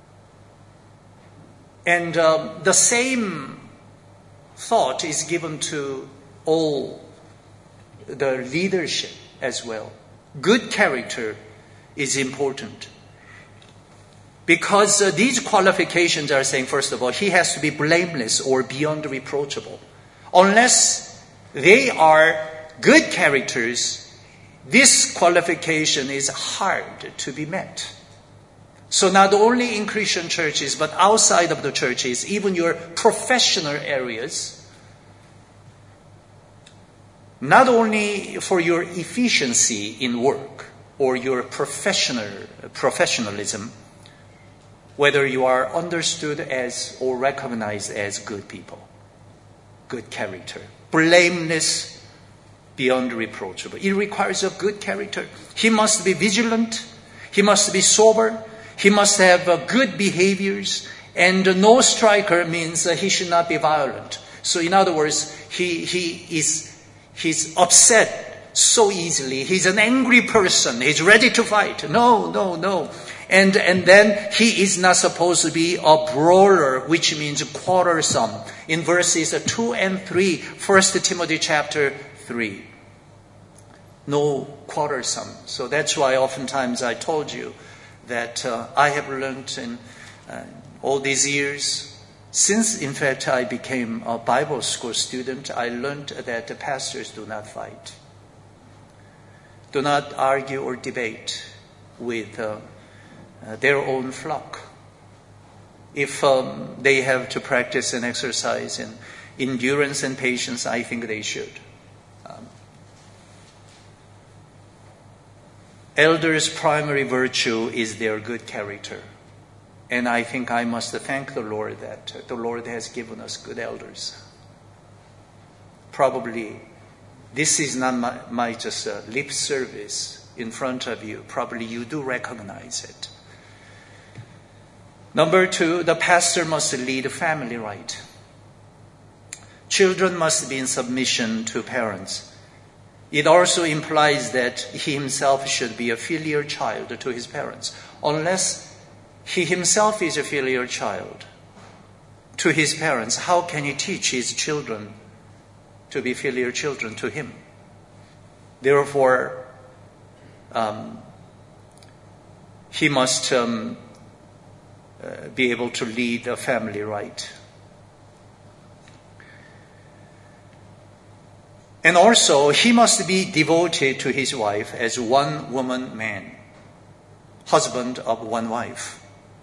And the same thought is given to all the leadership as well. Good character is important. Because these qualifications are saying, first of all, he has to be blameless or beyond reproachable. Unless they are good characters, this qualification is hard to be met. So not only in Christian churches, but outside of the churches, even your professional areas, not only for your efficiency in work or your professionalism, whether you are understood as or recognized as good people, good character, blameless, beyond reproachable. It requires a good character. He must be vigilant. He must be sober. He must have good behaviors And no striker means he should not be violent. So in other words, he's upset so easily. He's an angry person. He's ready to fight. No. And then he is not supposed to be a brawler, which means quarrelsome. In verses 2 and 3, 1 Timothy chapter 3. No quarrelsome. So that's why oftentimes I told you that I have learned in all these years, since in fact I became a Bible school student, I learned that the pastors do not fight. Do not argue or debate with their own flock. If they have to practice and exercise in endurance and patience, I think they should. Elders' primary virtue is their good character. And I think I must thank the Lord that the Lord has given us good elders. Probably this is not my just lip service in front of you. Probably you do recognize it. Number 2, the pastor must lead family right. Children must be in submission to parents. It also implies that he himself should be a filial child to his parents. Unless he himself is a filial child to his parents, how can he teach his children to be filial children to him? Therefore, he must be able to lead a family right. And also, he must be devoted to his wife as one woman man, husband of one wife.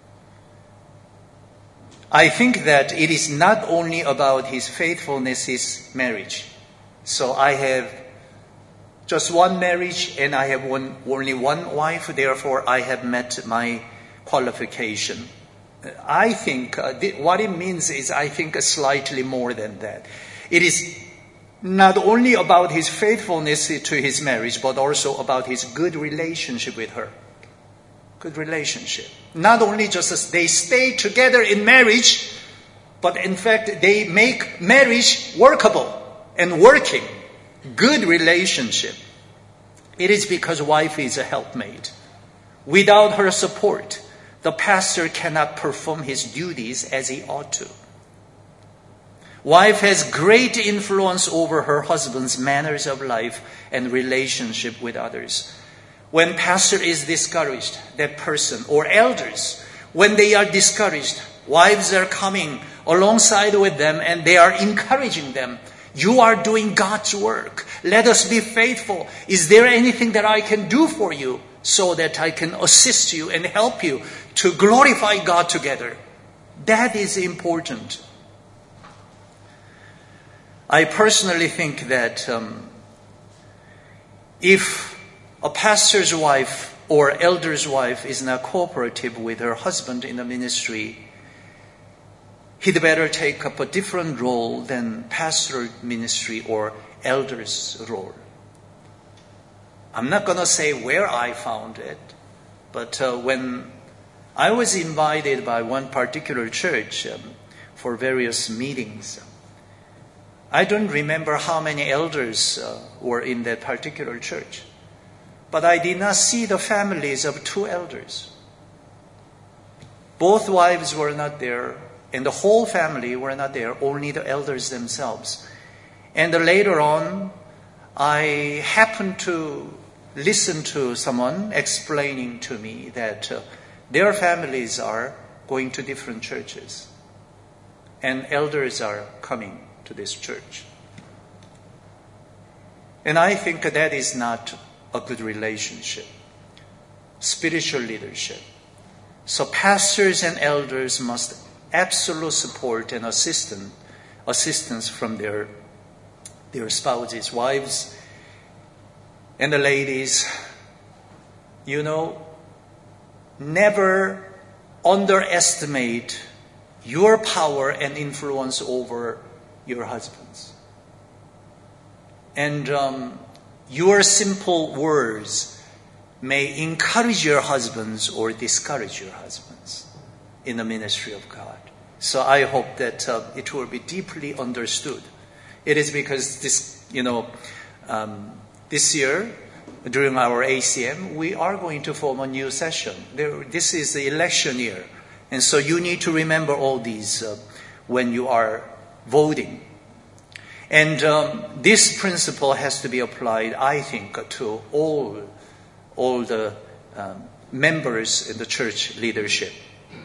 I think that it is not only about his faithfulness, his marriage. So I have just one marriage and I have only one wife, therefore I have met my qualification. I think what it means is, I think, slightly more than that. It is not only about his faithfulness to his marriage, but also about his good relationship with her. Good relationship. Not only just as they stay together in marriage, but in fact they make marriage workable and working. Good relationship. It is because wife is a helpmate. Without her support, the pastor cannot perform his duties as he ought to. Wife has great influence over her husband's manners of life and relationship with others. When pastor is discouraged, that person, or elders, when they are discouraged, wives are coming alongside with them and they are encouraging them. You are doing God's work. Let us be faithful. Is there anything that I can do for you so that I can assist you and help you to glorify God together? That is important. I personally think that if a pastor's wife or elder's wife is not cooperative with her husband in the ministry, he'd better take up a different role than pastoral ministry or elder's role. I'm not going to say where I found it, but when I was invited by one particular church for various meetings, I don't remember how many elders were in that particular church. But I did not see the families of 2 elders. Both wives were not there, and the whole family were not there, only the elders themselves. And later on, I happened to listen to someone explaining to me that their families are going to different churches, and elders are coming to this church. And I think that is not a good relationship, spiritual leadership. So pastors and elders must absolute support and assistance from their spouses, wives, and the ladies. Never underestimate your power and influence over your husbands. And your simple words may encourage your husbands or discourage your husbands. in the ministry of God. So I hope that it will be deeply understood. It is because this year, during our ACM, we are going to form a new session. This is the election year. And so you need to remember all these when you are voting. And this principle has to be applied, I think, to all the members in the church leadership.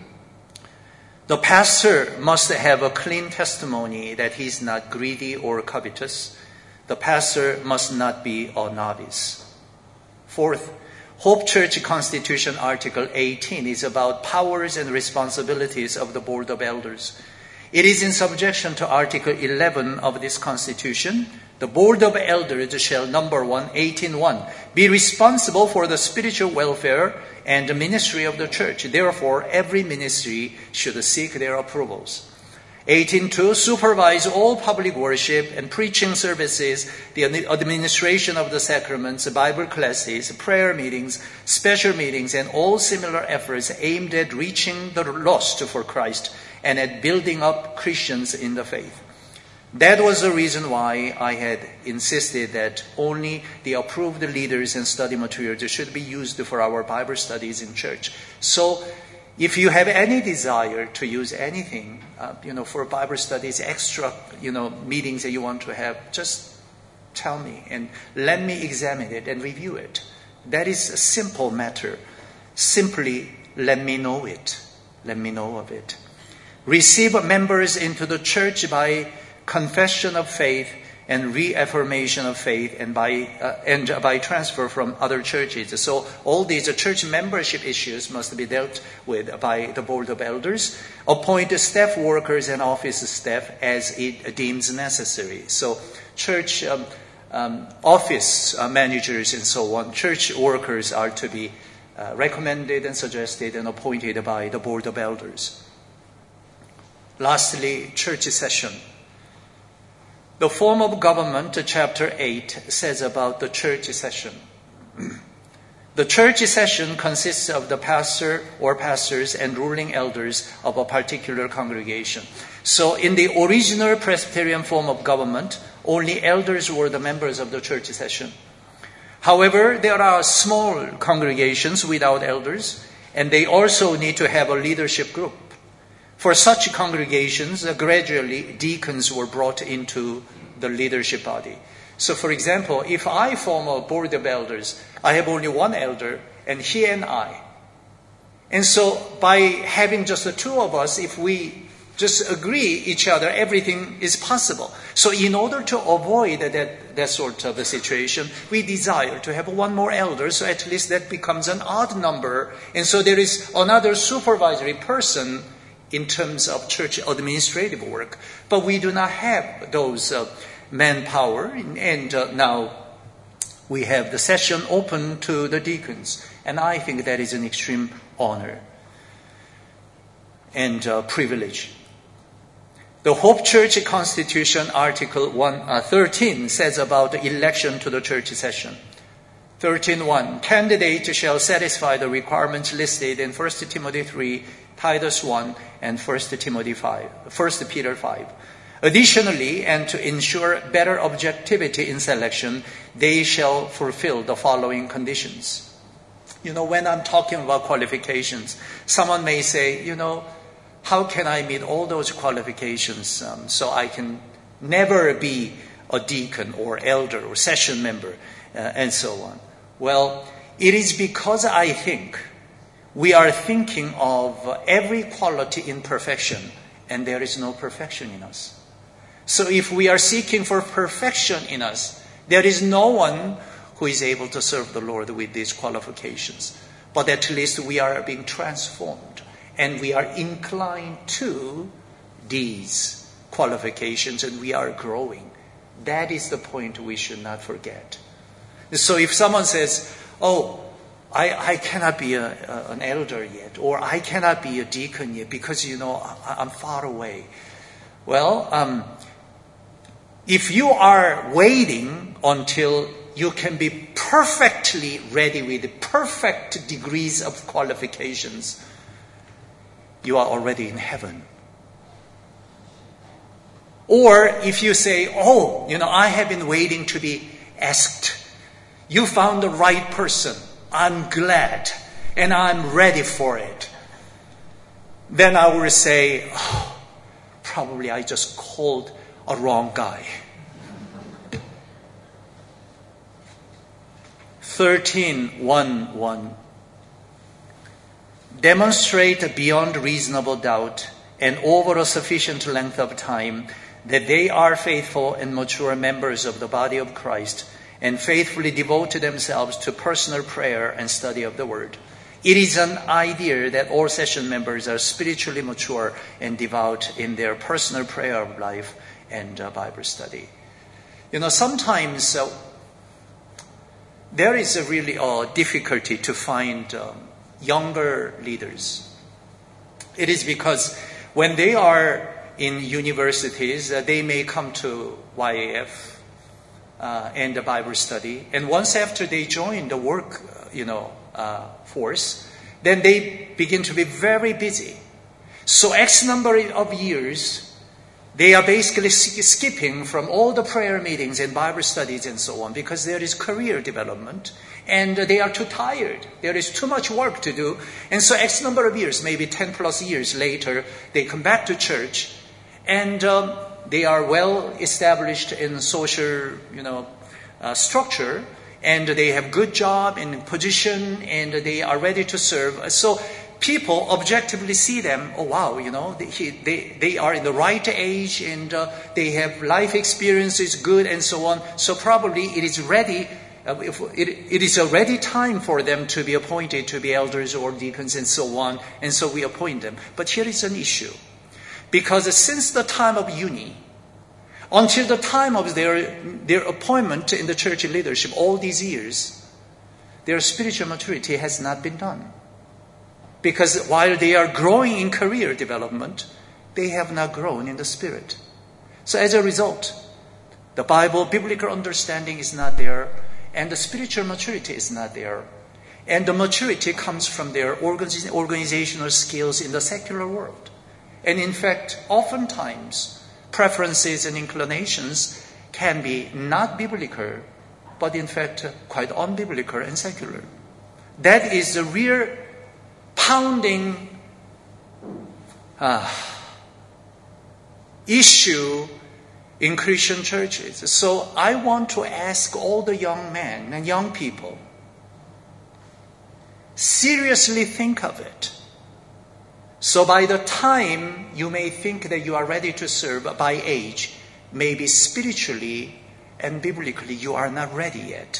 The pastor must have a clean testimony that he's not greedy or covetous. The pastor must not be a novice. Fourth, Hope Church Constitution Article 18 is about powers and responsibilities of the Board of Elders. It is in subjection to Article 11 of this Constitution. The Board of Elders shall, number 1, 18.1, be responsible for the spiritual welfare and the ministry of the church. Therefore, every ministry should seek their approvals. 18.2, supervise all public worship and preaching services, the administration of the sacraments, Bible classes, prayer meetings, special meetings, and all similar efforts aimed at reaching the lost for Christ and at building up Christians in the faith. That was the reason why I had insisted that only the approved leaders and study materials should be used for our Bible studies in church. So if you have any desire to use anything, for Bible studies, extra, meetings that you want to have, just tell me and let me examine it and review it. That is a simple matter. Simply let me know it. Let me know of it. Receive members into the church by confession of faith and reaffirmation of faith, and by transfer from other churches. So all these church membership issues must be dealt with by the Board of Elders. Appoint staff workers and office staff as it deems necessary. So church office managers and so on, church workers are to be recommended and suggested and appointed by the Board of Elders. Lastly, church session. The form of government, chapter 8, says about the church session. The church session consists of the pastor or pastors and ruling elders of a particular congregation. So in the original Presbyterian form of government, only elders were the members of the church session. However, there are small congregations without elders, and they also need to have a leadership group. For such congregations, gradually deacons were brought into the leadership body. So for example, if I form a board of elders, I have only one elder, and he and I. And so by having just the two of us, if we just agree each other, everything is possible. So in order to avoid that sort of a situation, we desire to have one more elder, so at least that becomes an odd number. And so there is another supervisory person in terms of church administrative work. But we do not have those manpower, and now we have the session open to the deacons. And I think that is an extreme honor and privilege. The Hope Church Constitution, Article 13, says about the election to the church session. 13.1, candidate shall satisfy the requirements listed in 1 Timothy 3, Titus 1, and 1 Peter 5. Additionally, and to ensure better objectivity in selection, they shall fulfill the following conditions. When I'm talking about qualifications, someone may say, how can I meet all those qualifications so I can never be a deacon or elder or session member and so on? Well, it is because I think we are thinking of every quality in perfection, and there is no perfection in us. So if we are seeking for perfection in us, there is no one who is able to serve the Lord with these qualifications. But at least we are being transformed, and we are inclined to these qualifications, and we are growing. That is the point we should not forget. So if someone says, I cannot be an elder yet, or I cannot be a deacon yet because, I'm far away. Well, if you are waiting until you can be perfectly ready with perfect degrees of qualifications, you are already in heaven. Or if you say, I have been waiting to be asked. You found the right person. I'm glad and I'm ready for it. Then I will say, probably I just called a wrong guy. 13:1:1. Demonstrate beyond reasonable doubt and over a sufficient length of time that they are faithful and mature members of the body of Christ and faithfully devote themselves to personal prayer and study of the Word. It is an idea that all session members are spiritually mature and devout in their personal prayer life and Bible study. Sometimes there is really a difficulty to find younger leaders. It is because when they are in universities, they may come to YAF and the Bible study. And once after they join the work, force, then they begin to be very busy. So X number of years, they are basically skipping from all the prayer meetings and Bible studies and so on because there is career development and they are too tired. There is too much work to do. And so X number of years, maybe 10 plus years later, they come back to church and they are well established in social, structure, and they have good job and position, and they are ready to serve. So people objectively see them. Oh wow, they are in the right age, and they have life experiences good, and so on. So probably it is ready. It is already time for them to be appointed to be elders or deacons and so on. And so we appoint them. But here is an issue. Because since the time of uni, until the time of their appointment in the church leadership, all these years, their spiritual maturity has not been done. Because while they are growing in career development, they have not grown in the spirit. So as a result, the biblical understanding is not there, and the spiritual maturity is not there. And the maturity comes from their organizational skills in the secular world. And in fact, oftentimes, preferences and inclinations can be not biblical, but in fact, quite unbiblical and secular. That is the real pounding issue in Christian churches. So I want to ask all the young men and young people, seriously think of it. So by the time you may think that you are ready to serve by age, maybe spiritually and biblically you are not ready yet.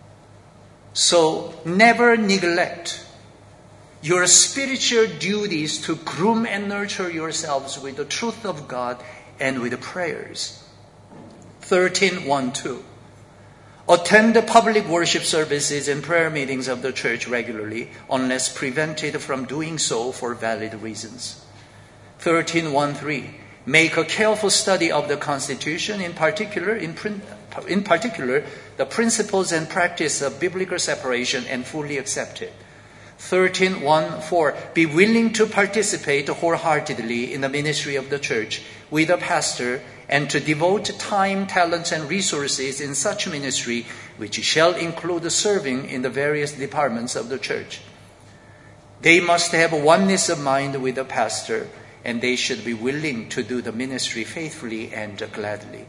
So never neglect your spiritual duties to groom and nurture yourselves with the truth of God and with the prayers. 13:1-2. Attend the public worship services and prayer meetings of the church regularly, unless prevented from doing so for valid reasons. 13:1-3. Make a careful study of the Constitution, in particular, the principles and practice of biblical separation, and fully accept it. 13:1-4. Be willing to participate wholeheartedly in the ministry of the church with a pastor, and to devote time, talents, and resources in such ministry, which shall include serving in the various departments of the church. They must have oneness of mind with the pastor, and they should be willing to do the ministry faithfully and gladly.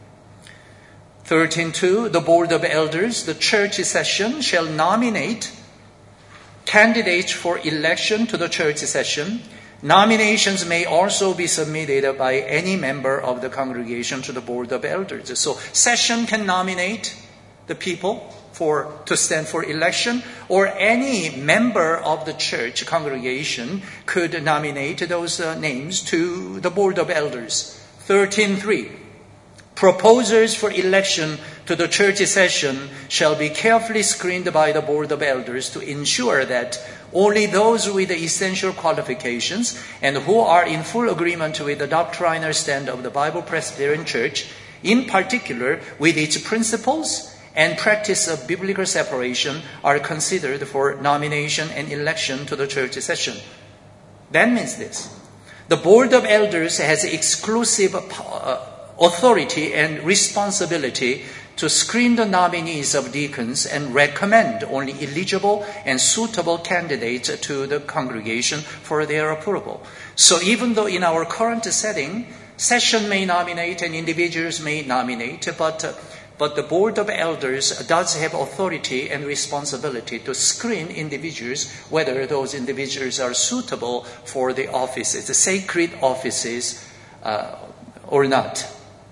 13:2. The board of elders, the church session, shall nominate candidates for election to the church session. Nominations may also be submitted by any member of the congregation to the board of elders. So session can nominate the people to stand for election, or any member of the church congregation could nominate those names to the board of elders. 13:3. Proposals for election to the church session shall be carefully screened by the board of elders to ensure that only those with the essential qualifications and who are in full agreement with the doctrinal stand of the Bible Presbyterian Church, in particular with its principles and practice of biblical separation, are considered for nomination and election to the church session. That means this. The board of elders has exclusive authority and responsibility to screen the nominees of deacons and recommend only eligible and suitable candidates to the congregation for their approval. So even though in our current setting, session may nominate and individuals may nominate, but the board of elders does have authority and responsibility to screen individuals, whether those individuals are suitable for the offices, the sacred offices, or not.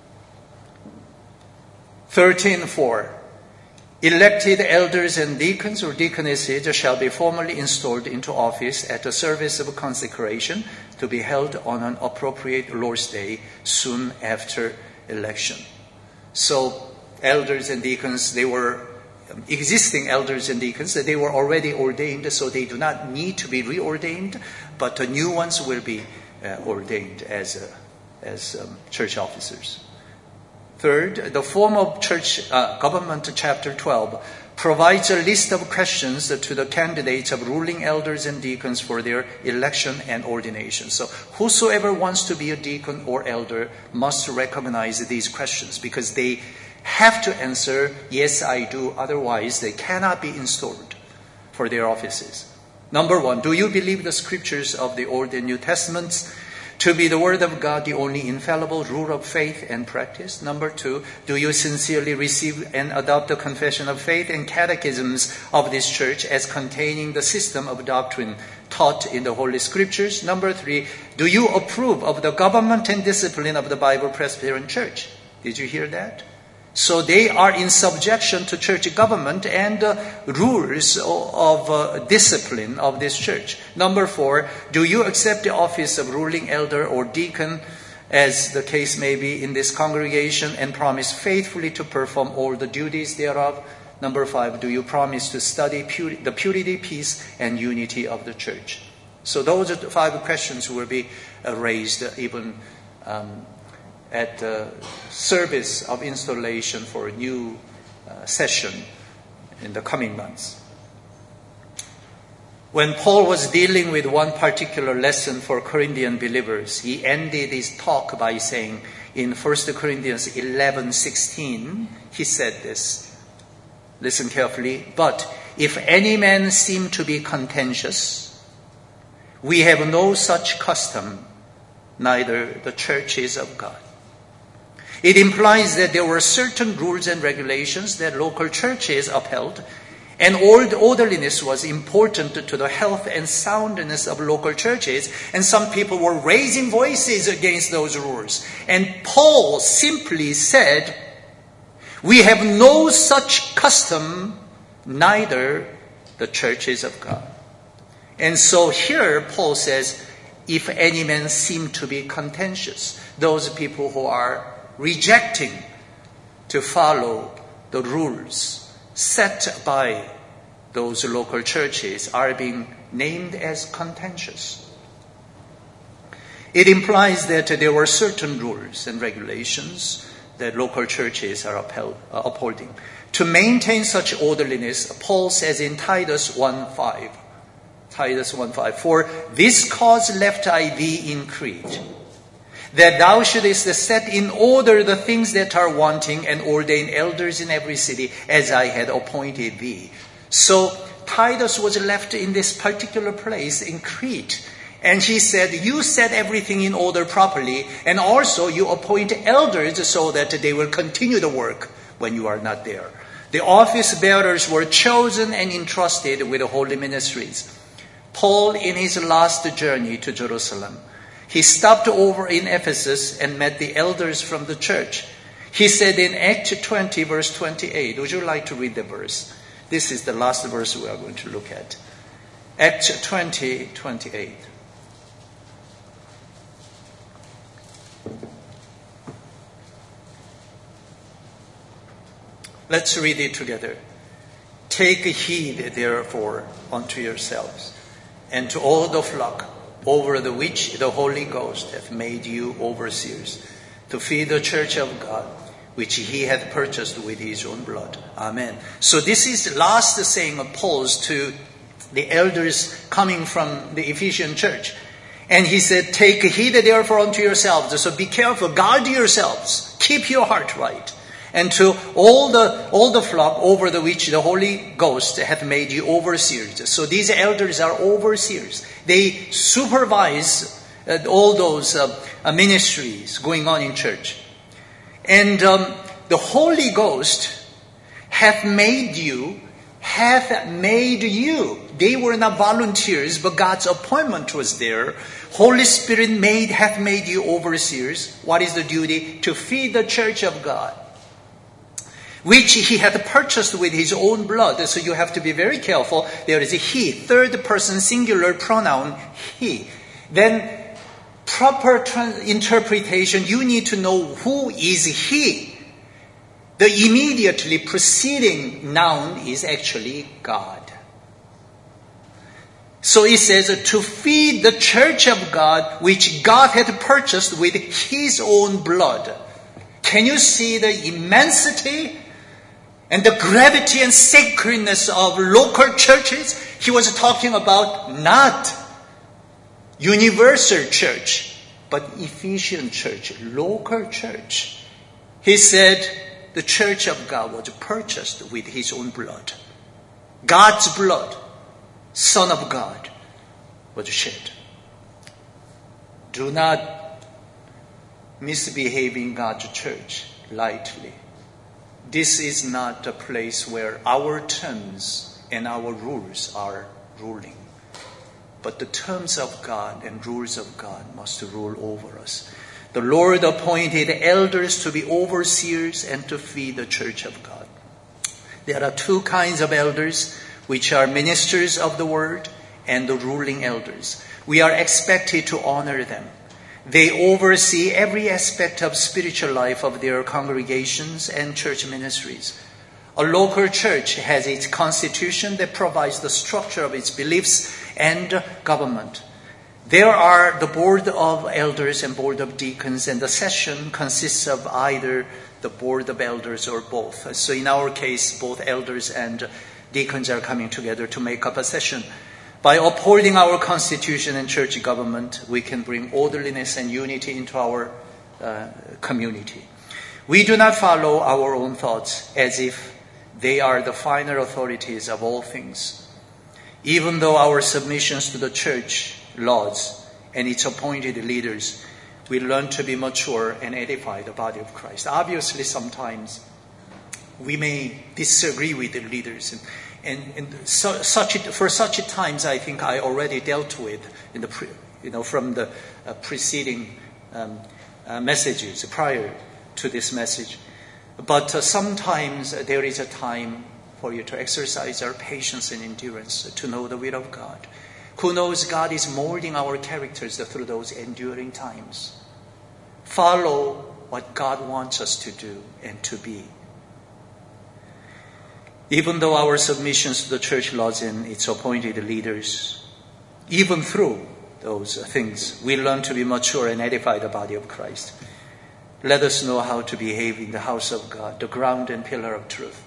13:4. Elected elders and deacons or deaconesses shall be formally installed into office at the service of consecration to be held on an appropriate Lord's Day soon after election. So elders and deacons, they were existing elders and deacons, they were already ordained, so they do not need to be reordained, but the new ones will be ordained as church officers. Third, the form of church government, chapter 12, provides a list of questions to the candidates of ruling elders and deacons for their election and ordination. So whosoever wants to be a deacon or elder must recognize these questions because they have to answer, yes, I do, otherwise they cannot be installed for their offices. Number 1, do you believe the scriptures of the Old and New Testaments to be the Word of God, the only infallible rule of faith and practice? Number 2, do you sincerely receive and adopt the confession of faith and catechisms of this church as containing the system of doctrine taught in the Holy Scriptures? Number 3, do you approve of the government and discipline of the Bible Presbyterian Church? Did you hear that? So they are in subjection to church government and rules of discipline of this church. Number 4, do you accept the office of ruling elder or deacon, as the case may be, in this congregation and promise faithfully to perform all the duties thereof? Number 5, do you promise to study the purity, peace, and unity of the church? So those are the 5 questions will be raised even at the service of installation for a new session in the coming months. When Paul was dealing with one particular lesson for Corinthian believers, he ended his talk by saying in 1 Corinthians 11:16, he said this. Listen carefully. But if any man seem to be contentious, we have no such custom, neither the churches of God. It implies that there were certain rules and regulations that local churches upheld, and orderliness was important to the health and soundness of local churches, and some people were raising voices against those rules. And Paul simply said, we have no such custom, neither the churches of God. And so here Paul says, if any man seem to be contentious, those people who are rejecting to follow the rules set by those local churches are being named as contentious. It implies that there were certain rules and regulations that local churches are upholding. To maintain such orderliness, Paul says in Titus 1:5, for this cause left I thee in Crete, that thou shouldest set in order the things that are wanting and ordain elders in every city as I had appointed thee. So Titus was left in this particular place in Crete. And he said, you set everything in order properly, and also you appoint elders so that they will continue the work when you are not there. The office bearers were chosen and entrusted with the holy ministries. Paul, in his last journey to Jerusalem, he stopped over in Ephesus and met the elders from the church. He said in Acts 20, verse 28, would you like to read the verse? This is the last verse we are going to look at. Acts 20, 28. Let's read it together. Take heed, therefore, unto yourselves, and to all the flock, over the which the Holy Ghost hath made you overseers, to feed the church of God, which he hath purchased with his own blood. Amen. So this is the last saying of Paul's to the elders coming from the Ephesian church. And he said, take heed therefore unto yourselves. So be careful, guard yourselves, keep your heart right. And to all the flock over the which the Holy Ghost hath made you overseers. So these elders are overseers. They supervise all those ministries going on in church. And the Holy Ghost hath made you. They were not volunteers, but God's appointment was there. Holy Spirit hath made you overseers. What is the duty? To feed the church of God, which he hath purchased with his own blood. So you have to be very careful. There is a he, third person singular pronoun, he. Then proper interpretation, you need to know who is he. The immediately preceding noun is actually God. So it says, to feed the church of God, which God hath purchased with his own blood. Can you see the immensity and the gravity and sacredness of local churches? He was talking about not universal church, but Ephesian church, local church. He said the church of God was purchased with his own blood. God's blood, Son of God, was shed. Do not misbehave in God's church lightly. This is not a place where our terms and our rules are ruling. But the terms of God and rules of God must rule over us. The Lord appointed elders to be overseers and to feed the church of God. There are two kinds of elders, which are ministers of the word and the ruling elders. We are expected to honor them. They oversee every aspect of spiritual life of their congregations and church ministries. A local church has its constitution that provides the structure of its beliefs and government. There are the board of elders and board of deacons, and the session consists of either the board of elders or both. So in our case, both elders and deacons are coming together to make up a session. By upholding our constitution and church government, we can bring orderliness and unity into our community. We do not follow our own thoughts as if they are the final authorities of all things. Even though our submissions to the church laws and its appointed leaders, we learn to be mature and edify the body of Christ. Obviously, sometimes we may disagree with the leaders, for such times, I think I already dealt with from the preceding messages prior to this message. But sometimes there is a time for you to exercise our patience and endurance to know the will of God. Who knows, God is molding our characters through those enduring times. Follow what God wants us to do and to be. Even though our submissions to the church laws and its appointed leaders, even through those things, we learn to be mature and edify the body of Christ. Let us know how to behave in the house of God, the ground and pillar of truth.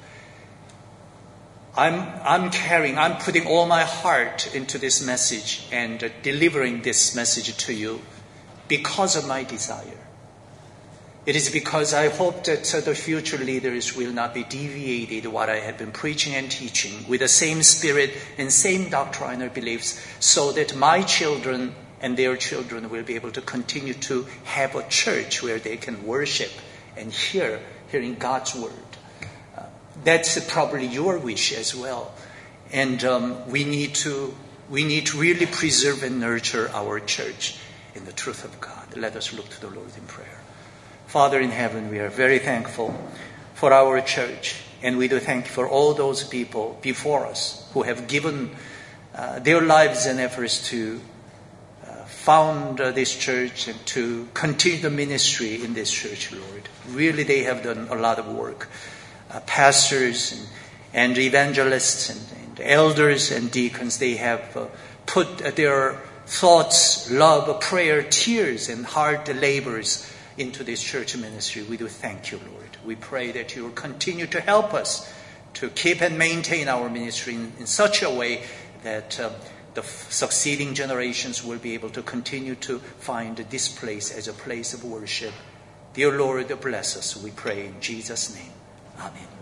I'm putting all my heart into this message and delivering this message to you because of my desire. It is because I hope that the future leaders will not be deviated what I have been preaching and teaching with the same spirit and same doctrinal beliefs, so that my children and their children will be able to continue to have a church where they can worship and hearing God's word. That's probably your wish as well. And we need to really preserve and nurture our church in the truth of God. Let us look to the Lord in prayer. Father in heaven, we are very thankful for our church. And we do thank you for all those people before us who have given their lives and efforts to found this church and to continue the ministry in this church, Lord. Really, they have done a lot of work. Pastors and evangelists and elders and deacons, they have put their thoughts, love, prayer, tears, and hard labors into this church ministry. We do thank you, Lord. We pray that you will continue to help us to keep and maintain our ministry in such a way that the succeeding generations will be able to continue to find this place as a place of worship. Dear Lord, bless us, we pray in Jesus' name. Amen.